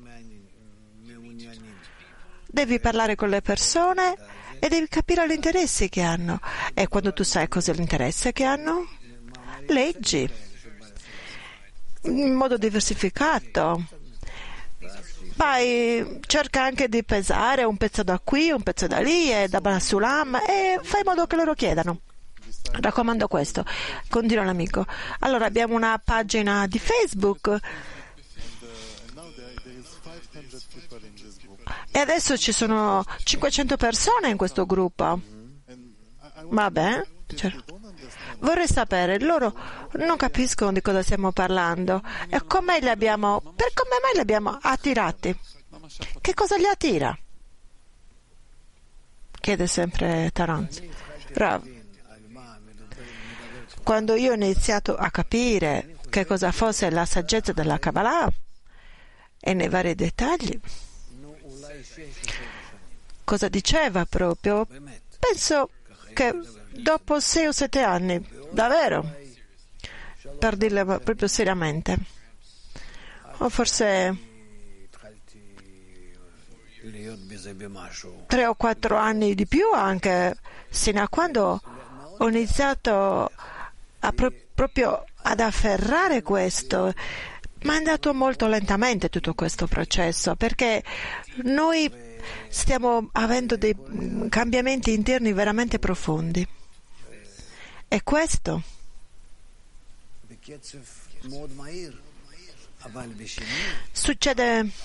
Devi parlare con le persone e devi capire gli interessi che hanno, e quando tu sai cos'è l'interesse che hanno, leggi in modo diversificato. Poi cerca anche di pesare un pezzo da qui, un pezzo da lì e da Basulam, e fai in modo che loro chiedano. Raccomando questo. Continua l'amico. Allora abbiamo una pagina di Facebook e adesso ci sono cinquecento persone in questo gruppo. Vabbè, cioè, vorrei sapere, loro non capiscono di cosa stiamo parlando e come li abbiamo, per come mai li abbiamo attirati? Che cosa li attira? Chiede sempre Taranz. Rav, quando io ho iniziato a capire che cosa fosse la saggezza della Kabbalah e nei vari dettagli, cosa diceva proprio, penso che dopo sei o sette anni, davvero, per dirlo proprio seriamente, o forse tre o quattro anni di più anche, sino a quando ho iniziato a pro- proprio ad afferrare questo. Ma è andato molto lentamente tutto questo processo, perché noi stiamo avendo dei cambiamenti interni veramente profondi. E questo succede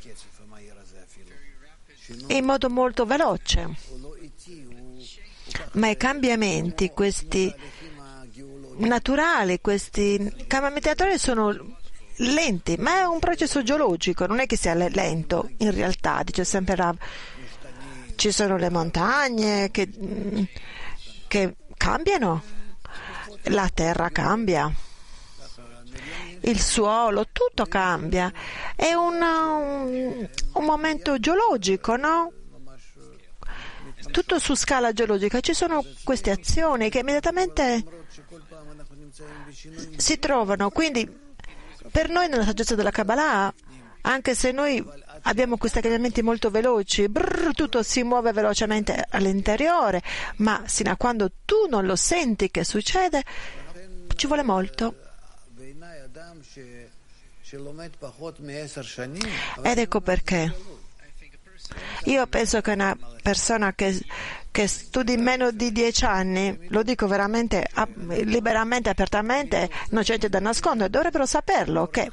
in modo molto veloce, ma i cambiamenti, questi naturali, questi cambiamenti naturali sono lenti, ma è un processo geologico, non è che sia lento in realtà, dice sempre Rav. Ci sono le montagne che, che cambiano, la terra cambia, il suolo, tutto cambia, è una, un, un momento geologico, no? Tutto su scala geologica, ci sono queste azioni che immediatamente si trovano, quindi per noi nella saggezza della Kabbalah, anche se noi abbiamo questi cambiamenti molto veloci, brrr, tutto si muove velocemente all'interiore, ma sino a quando tu non lo senti che succede, ci vuole molto. Ed ecco perché io penso che una persona che, che studi meno di dieci anni, lo dico veramente liberamente, apertamente, non c'è niente da nascondere, dovrebbero saperlo che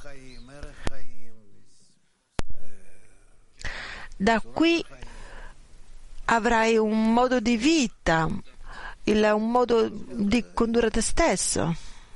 da qui avrai un modo di vita, il, un modo di condurre te stesso.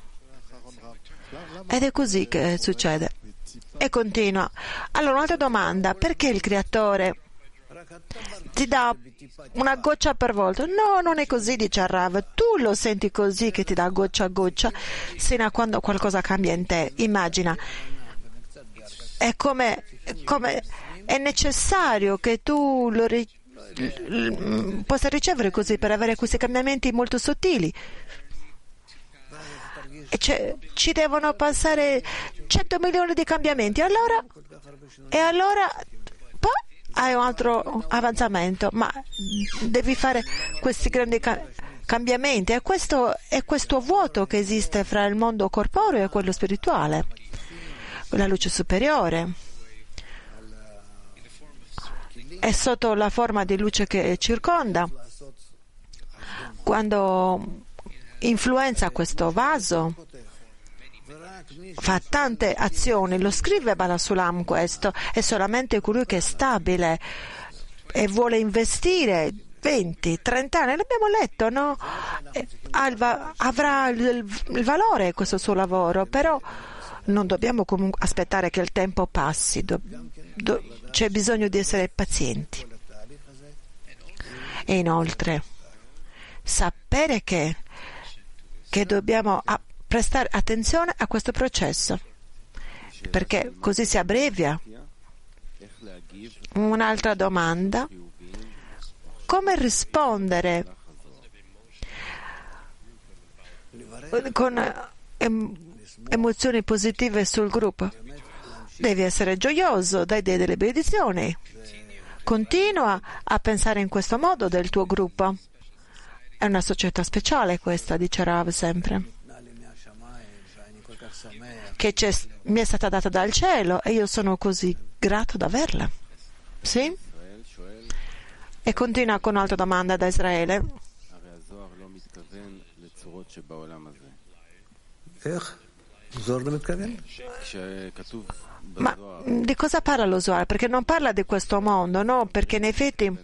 Ed è così che succede. E continua. Allora, un'altra domanda: perché il creatore ti dà una goccia per volta? No, non è così, dice Rav. Tu lo senti così, che ti dà goccia a goccia, sino a quando qualcosa cambia in te. Immagina, è come, come è necessario che tu lo ri, possa ricevere così per avere questi cambiamenti molto sottili. E cioè, ci devono passare cento milioni di cambiamenti, allora, e allora poi hai un altro avanzamento, ma devi fare questi grandi ca- cambiamenti. E questo è questo vuoto che esiste fra il mondo corporeo e quello spirituale, la luce superiore. è sotto la forma di luce che circonda. Quando influenza questo vaso, fa tante azioni, lo scrive Baal Sulam questo, è solamente colui che è stabile e vuole investire venti trenta anni, l'abbiamo letto, no? Avrà il, il valore questo suo lavoro, però non dobbiamo comunque aspettare che il tempo passi, do, do, c'è bisogno di essere pazienti. E inoltre sapere che, che dobbiamo a, prestare attenzione a questo processo, perché così si abbrevia. Un'altra domanda: come rispondere con em, emozioni positive sul gruppo? Devi essere gioioso, dai delle benedizioni. Continua a pensare in questo modo del tuo gruppo. È una società speciale questa, dice Rav sempre, che mi è stata data dal cielo e io sono così grato di averla. Sì? E continua con un'altra domanda da Israele. Ma di cosa parla lo Zohar? Perché non parla di questo mondo, no? Perché in effetti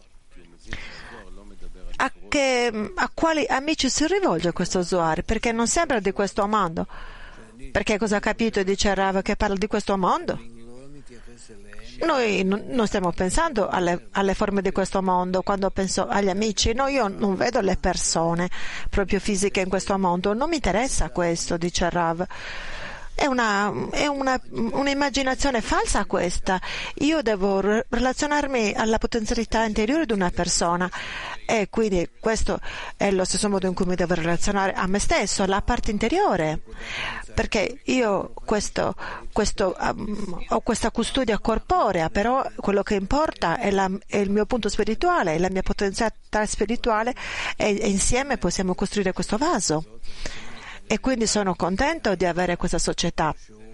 a, che, a quali amici si rivolge questo Zohar? Perché non sembra di questo mondo. Perché cosa ha capito, dice Rav, che parla di questo mondo? Noi non stiamo pensando alle, alle forme di questo mondo. Quando penso agli amici, no, io non vedo le persone proprio fisiche in questo mondo, non mi interessa questo, dice Rav. È una, è una, un'immaginazione falsa questa. Io devo relazionarmi alla potenzialità interiore di una persona e quindi questo è lo stesso modo in cui mi devo relazionare a me stesso, alla parte interiore, perché io questo, questo, um, ho questa custodia corporea, però quello che importa è, la, è il mio punto spirituale, la mia potenzialità spirituale e, e insieme possiamo costruire questo vaso. E quindi sono contento di avere questa società.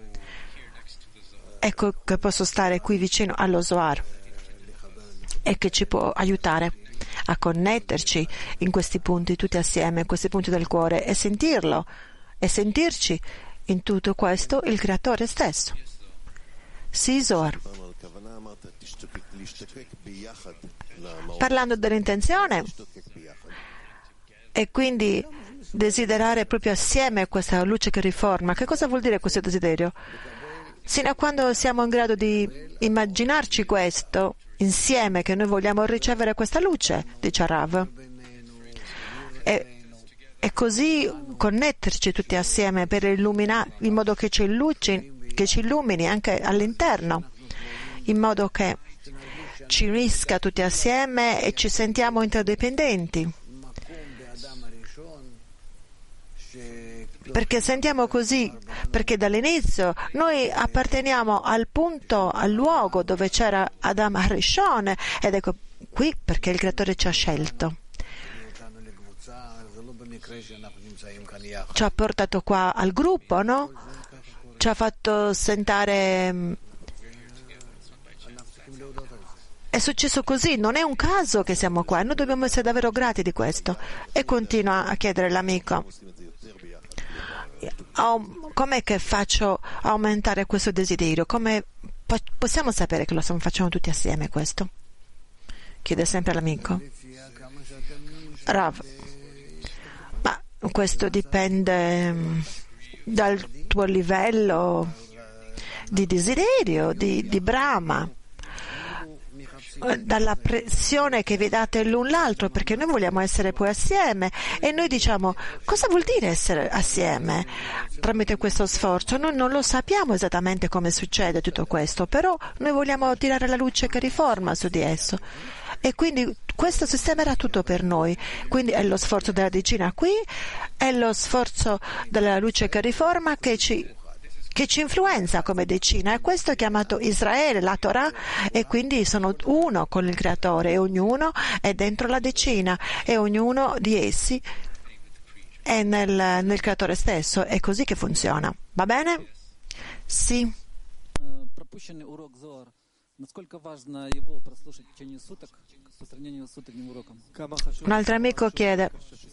Ecco che posso stare qui vicino allo Zohar e che ci può aiutare a connetterci in questi punti tutti assieme, in questi punti del cuore, e sentirlo e sentirci in tutto questo il Creatore stesso. Sì, Zohar. Parlando dell'intenzione e quindi desiderare proprio assieme questa luce che riforma. Che cosa vuol dire questo desiderio? Sino a quando siamo in grado di immaginarci questo insieme, che noi vogliamo ricevere questa luce, dice Rav, e, e così connetterci tutti assieme per illuminare, in modo che ci, illuci, che ci illumini anche all'interno, in modo che ci unisca tutti assieme e ci sentiamo interdipendenti. Perché sentiamo così, perché dall'inizio noi apparteniamo al punto, al luogo dove c'era Adam Harishon, ed ecco qui perché il Creatore ci ha scelto. Ci ha portato qua al gruppo, no? Ci ha fatto sentare. È successo così, non è un caso che siamo qua, noi dobbiamo essere davvero grati di questo. E continua a chiedere l'amico: Oh, com'è che faccio aumentare questo desiderio? Come po- possiamo sapere che lo stiamo facendo tutti assieme questo? Chiede sempre l'amico. Rav, ma questo dipende dal tuo livello di desiderio, di, di brama, dalla pressione che vi date l'un l'altro, perché noi vogliamo essere poi assieme e noi diciamo: cosa vuol dire essere assieme tramite questo sforzo? Noi non lo sappiamo esattamente come succede tutto questo, però noi vogliamo tirare la luce che riforma su di esso, e quindi questo sistemerà tutto per noi. Quindi è lo sforzo della decina qui, è lo sforzo della luce che riforma che ci che ci influenza come decina, e questo è chiamato Israele, la Torah, e quindi sono uno con il Creatore, e ognuno è dentro la decina, e ognuno di essi è nel, nel Creatore stesso. È così che funziona. Va bene? Sì. Un altro amico chiede: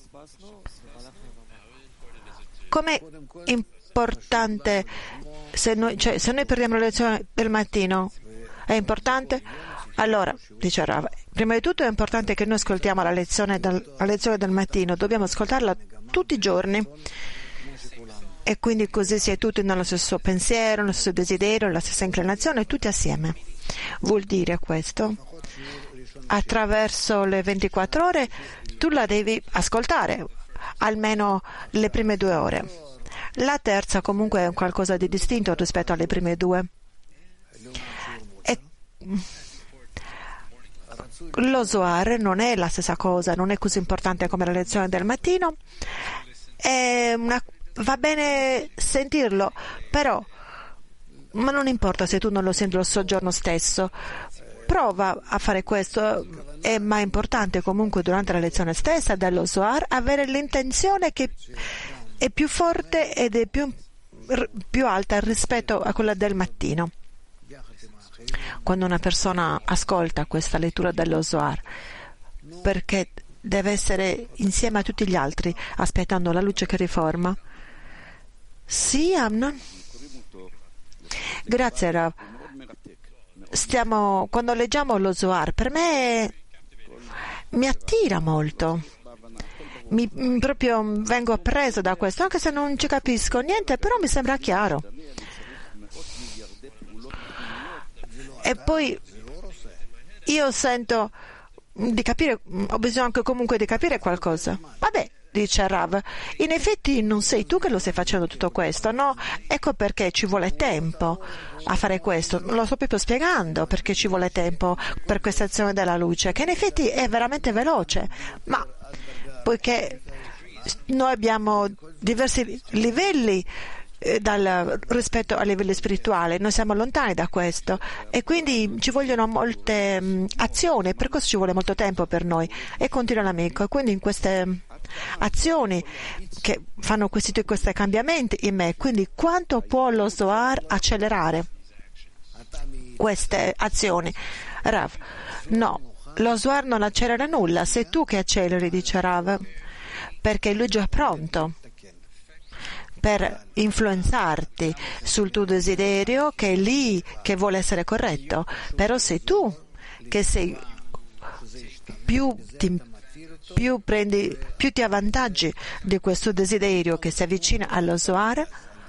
com'è importante se noi, cioè, se noi perdiamo la lezione del mattino? È importante? Allora, dice Rav, prima di tutto è importante che noi ascoltiamo la lezione del, la lezione del mattino, dobbiamo ascoltarla tutti i giorni. E quindi così si è tutti nello stesso pensiero, nello stesso desiderio, nella stessa inclinazione, tutti assieme. Vuol dire questo: attraverso le ventiquattro ore tu la devi ascoltare, almeno le prime due ore. La terza comunque è qualcosa di distinto rispetto alle prime due. E lo Zohar non è la stessa cosa, non è così importante come la lezione del mattino. È una Va bene sentirlo, però ma non importa se tu non lo senti lo stesso giorno stesso, prova a fare questo. È ma importante comunque durante la lezione stessa dello Zohar avere l'intenzione che è più forte ed è più, più alta rispetto a quella del mattino. Quando una persona ascolta questa lettura dello Zohar, perché deve essere insieme a tutti gli altri aspettando la luce che riforma. Sì, Amnon. Grazie, Rav. Stiamo, quando leggiamo lo Zohar, per me mi attira molto. Mi, proprio vengo preso da questo, anche se non ci capisco niente, però mi sembra chiaro. E poi io sento di capire, ho bisogno anche comunque di capire qualcosa. Vabbè, dice Rav, in effetti non sei tu che lo stai facendo tutto questo, no? Ecco perché ci vuole tempo a fare questo. Lo sto proprio spiegando perché ci vuole tempo per questa azione della luce, che in effetti è veramente veloce, ma poiché noi abbiamo diversi livelli dal, rispetto ai livelli spirituali, noi siamo lontani da questo e quindi ci vogliono molte um, azioni, per questo ci vuole molto tempo per noi. E continua l'amico, quindi in queste azioni che fanno questi, questi cambiamenti in me, quindi quanto può lo Zohar accelerare queste azioni? Rav, no, lo Zohar non accelera nulla, sei tu che acceleri, dice Rav, perché lui è già pronto per influenzarti sul tuo desiderio, che è lì che vuole essere corretto, però sei tu che sei più ti, più prendi più ti avvantaggi di questo desiderio che si avvicina allo Zohar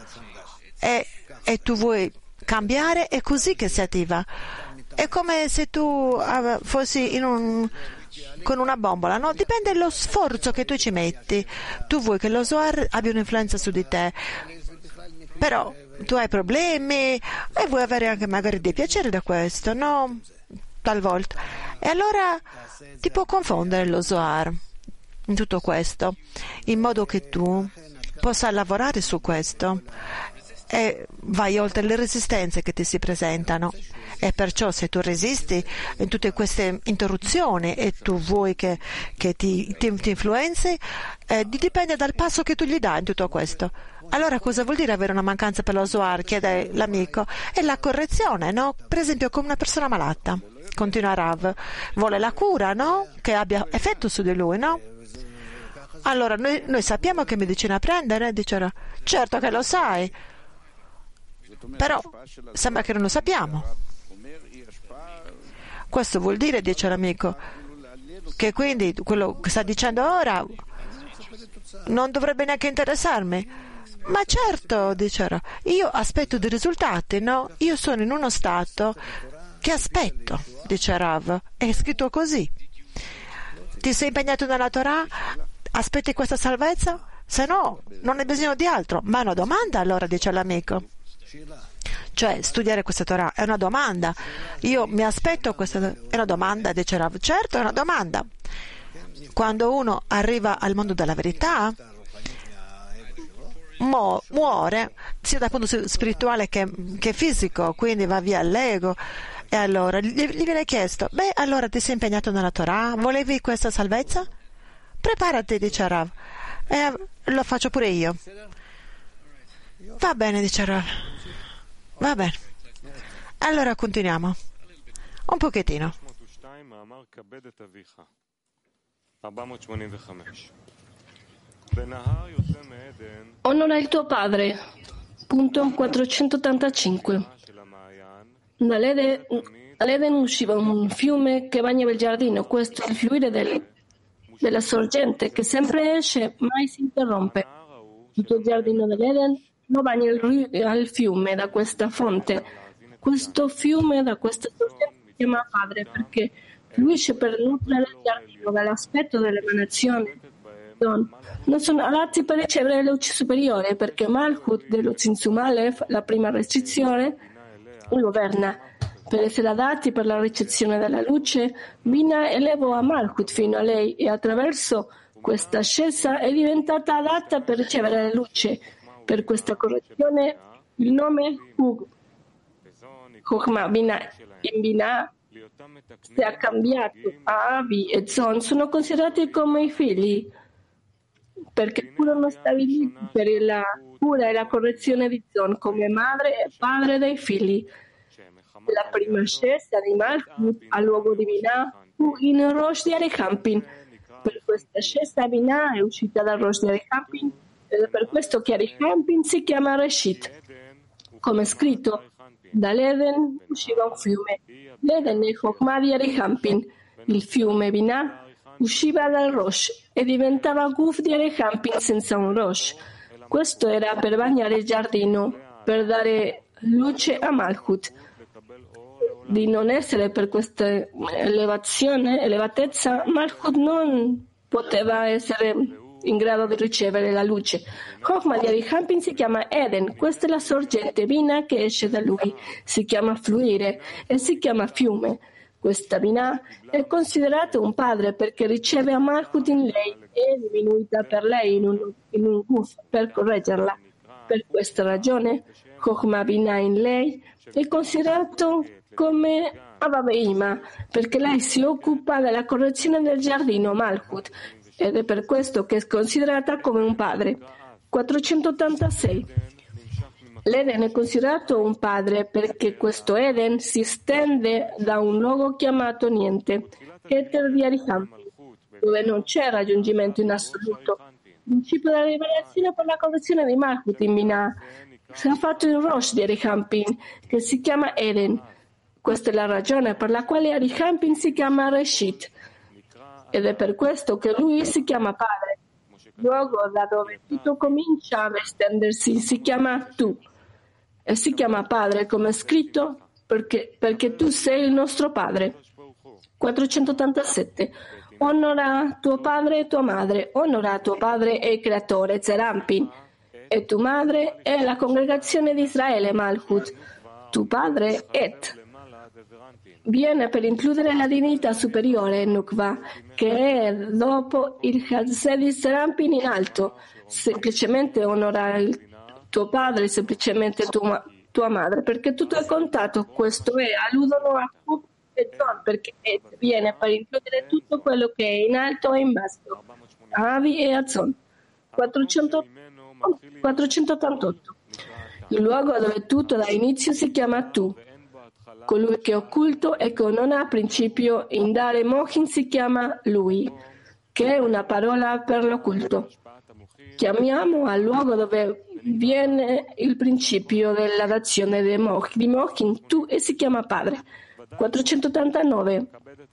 e, e tu vuoi cambiare, è così che si attiva. È come se tu uh, fossi in un con una bombola, no? Dipende dallo sforzo che tu ci metti. Tu vuoi che lo Zohar abbia un'influenza su di te, però tu hai problemi e vuoi avere anche magari dei piaceri da questo, no? Talvolta. E allora ti può confondere lo Zohar in tutto questo, in modo che tu possa lavorare su questo e vai oltre le resistenze che ti si presentano. E perciò se tu resisti in tutte queste interruzioni e tu vuoi che, che ti, ti, ti influenzi, eh, dipende dal passo che tu gli dai in tutto questo. Allora cosa vuol dire avere una mancanza per lo Zohar? Chiede l'amico. È la correzione, no? Per esempio come una persona malata, continua Rav, vuole la cura, no? Che abbia effetto su di lui, no? Allora noi, noi sappiamo che medicina prendere? Dice Rav. Certo che lo sai, però sembra che non lo sappiamo. Questo vuol dire, dice l'amico, che quindi quello che sta dicendo ora non dovrebbe neanche interessarmi. Ma certo, dice Rav, io aspetto dei risultati, no? Io sono in uno stato che aspetto, dice Rav, è scritto così. Ti sei impegnato nella Torah? Aspetti questa salvezza? Se no, non hai bisogno di altro. Ma è una domanda, allora, dice l'amico. Cioè, studiare questa Torah è una domanda. Io mi aspetto questa... È una domanda, dice Rav. Certo, è una domanda. Quando uno arriva al mondo della verità, mu- muore, sia dal punto spirituale che, che fisico, quindi va via l'ego. E allora gli, gli viene chiesto, beh, allora ti sei impegnato nella Torah? Volevi questa salvezza? Preparati, dice Rav. E lo faccio pure io. Va bene, dice Rav. Va bene. Allora continuiamo. Un pochettino. Onora il tuo padre. Punto quattrocentottantacinque. Dall'Eden, dall'Eden usciva un fiume che bagnava il giardino. Questo è il fluire del, della sorgente che sempre esce, mai si interrompe. Tutto il giardino dell'Eden lo bagna il, il fiume da questa fonte. Questo fiume da questa sorgente si chiama padre perché fluisce per nutrire il giardino dall'aspetto dell'emanazione. Non sono adatti per ricevere le luci superiori perché Malchut dello Zinzumalev, la prima restrizione, governa. Per essere adatti per la ricezione della luce, Bina elevò a Malchut fino a lei e attraverso questa ascesa è diventata adatta per ricevere la luce. Per questa correzione il nome Hug, Chokhmah Bina in Bina, se ha cambiato a Avi e Zon, sono considerati come i figli perché furono stabiliti per la cura e la correzione di Zon come madre e padre dei figli. La prima ascesa di Malchut al luogo di Binah fu in Rosh di Arihampin. Per questa ascesa Binah è uscita dal Rosh di Arihampin ed è per questo che Arihampin si chiama Reshit. Come è scritto, dall'Eden usciva un fiume. L'Eden è Chokhmah di Arihampin. Il fiume Binah usciva dal Rosh e diventava Guf di Arihampin senza un Rosh. Questo era per bagnare il giardino, per dare luce a Malchut. Di non essere per questa elevazione, elevatezza, Malchut non poteva essere in grado di ricevere la luce. Chokhmah di Arihampin si chiama Eden, questa è la sorgente Binah che esce da lui, si chiama fluire e si chiama fiume. Questa Binah è considerata un padre perché riceve a Malchut in lei e è diminuita per lei in un, in un guf per correggerla. Per questa ragione, Chokhmah Binah in lei è considerato come Avaveima perché lei si occupa della correzione del giardino Malchut ed è per questo che è considerata come un padre. quattrocentottantasei. L'Eden è considerato un padre perché questo Eden si stende da un luogo chiamato niente, Keter di Arihampin, dove non c'è raggiungimento in assoluto. Il principio della rivelazione per la correzione di Malchut in Binah si è fatto in Rosh di Arihampin, che si chiama Eden. Questa è la ragione per la quale Arihampin si chiama Reshit, ed è per questo che lui si chiama padre. Il luogo da dove tutto comincia ad estendersi si chiama tu. E si chiama padre, come è scritto, perché, perché tu sei il nostro padre. quattrocentottantasette. Onora tuo padre e tua madre. Onora tuo padre e il creatore, Zerampin. E tua madre è la congregazione di Israele, Malchut. Tuo padre, Et. Viene per includere la divinità superiore, Nukva, che è dopo il Chazé di Zerampin in alto. Semplicemente onora il tuo padre, semplicemente tua, tua madre, perché tutto è contato. Questo è, alludono a Kub e Zon, perché Et viene per includere tutto quello che è in alto e in basso, a Avi e a Zon. quattrocentottantotto. Il luogo dove tutto dà inizio si chiama Tu. Colui che è occulto e che non ha principio in dare Mochin si chiama Lui, che è una parola per l'occulto. Chiamiamo al luogo dove viene il principio della dazione di Mochin, Tu, e si chiama Padre. quattrocentottantanove.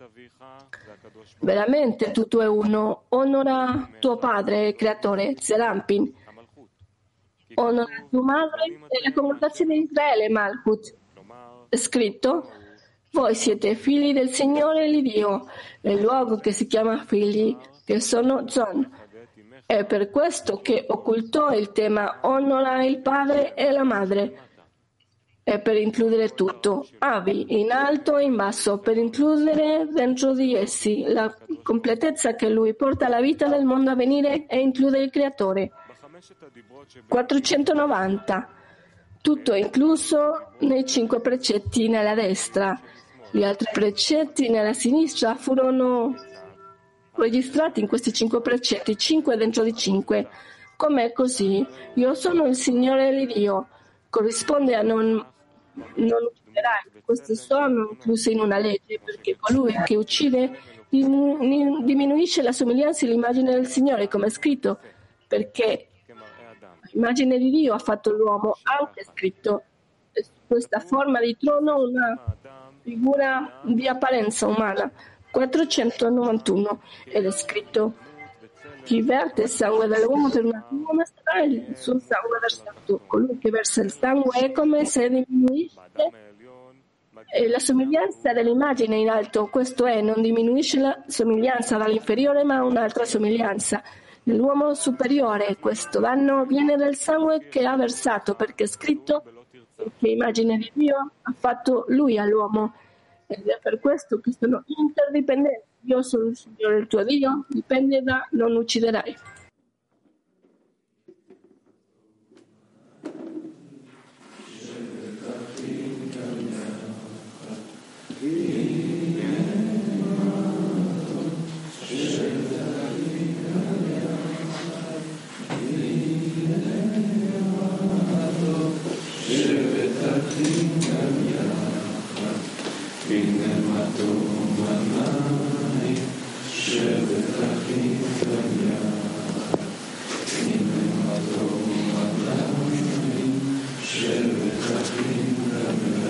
Veramente tutto è uno. Onora tuo padre, creatore, Zerampin. Onora tua madre e la congregazione di Israele, Malchut. È scritto: voi siete figli del Signore l'Iddio, nel luogo che si chiama figli, che sono Zon. È per questo che occultò il tema onora il padre e la madre. È per includere tutto, Avi, in alto e in basso, per includere dentro di essi la completezza che lui porta alla vita del mondo a venire e include il creatore. quattrocentonovanta. Tutto è incluso nei cinque precetti nella destra. Gli altri precetti nella sinistra furono registrati in questi cinque precetti, cinque dentro di cinque. Com'è così? Io sono il Signore l'Iddio. Corrisponde a non, non ucciderai. Queste sono incluse in una legge, perché colui che uccide diminuisce la somiglianza e l'immagine del Signore, come è scritto, perché l'immagine di Dio ha fatto l'uomo, anche scritto questa forma di trono, una figura di apparenza umana. quattrocentonovantuno, ed è scritto: chi verte il sangue dell'uomo per una tua onestà, il suo sangue versato. Colui che versa il sangue è come se diminuisce la somiglianza dell'immagine in alto. Questo è, non diminuisce la somiglianza dall'inferiore, ma un'altra somiglianza nell'uomo superiore. Questo danno viene dal sangue che ha versato, perché è scritto: che immagine di Dio ha fatto lui all'uomo. Ed è per questo che sono interdipendenti. Io sono il Signore il tuo Dio, dipende da non ucciderai.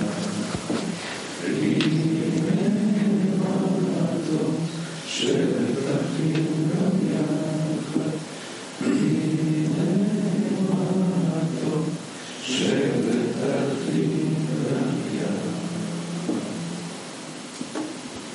Sure.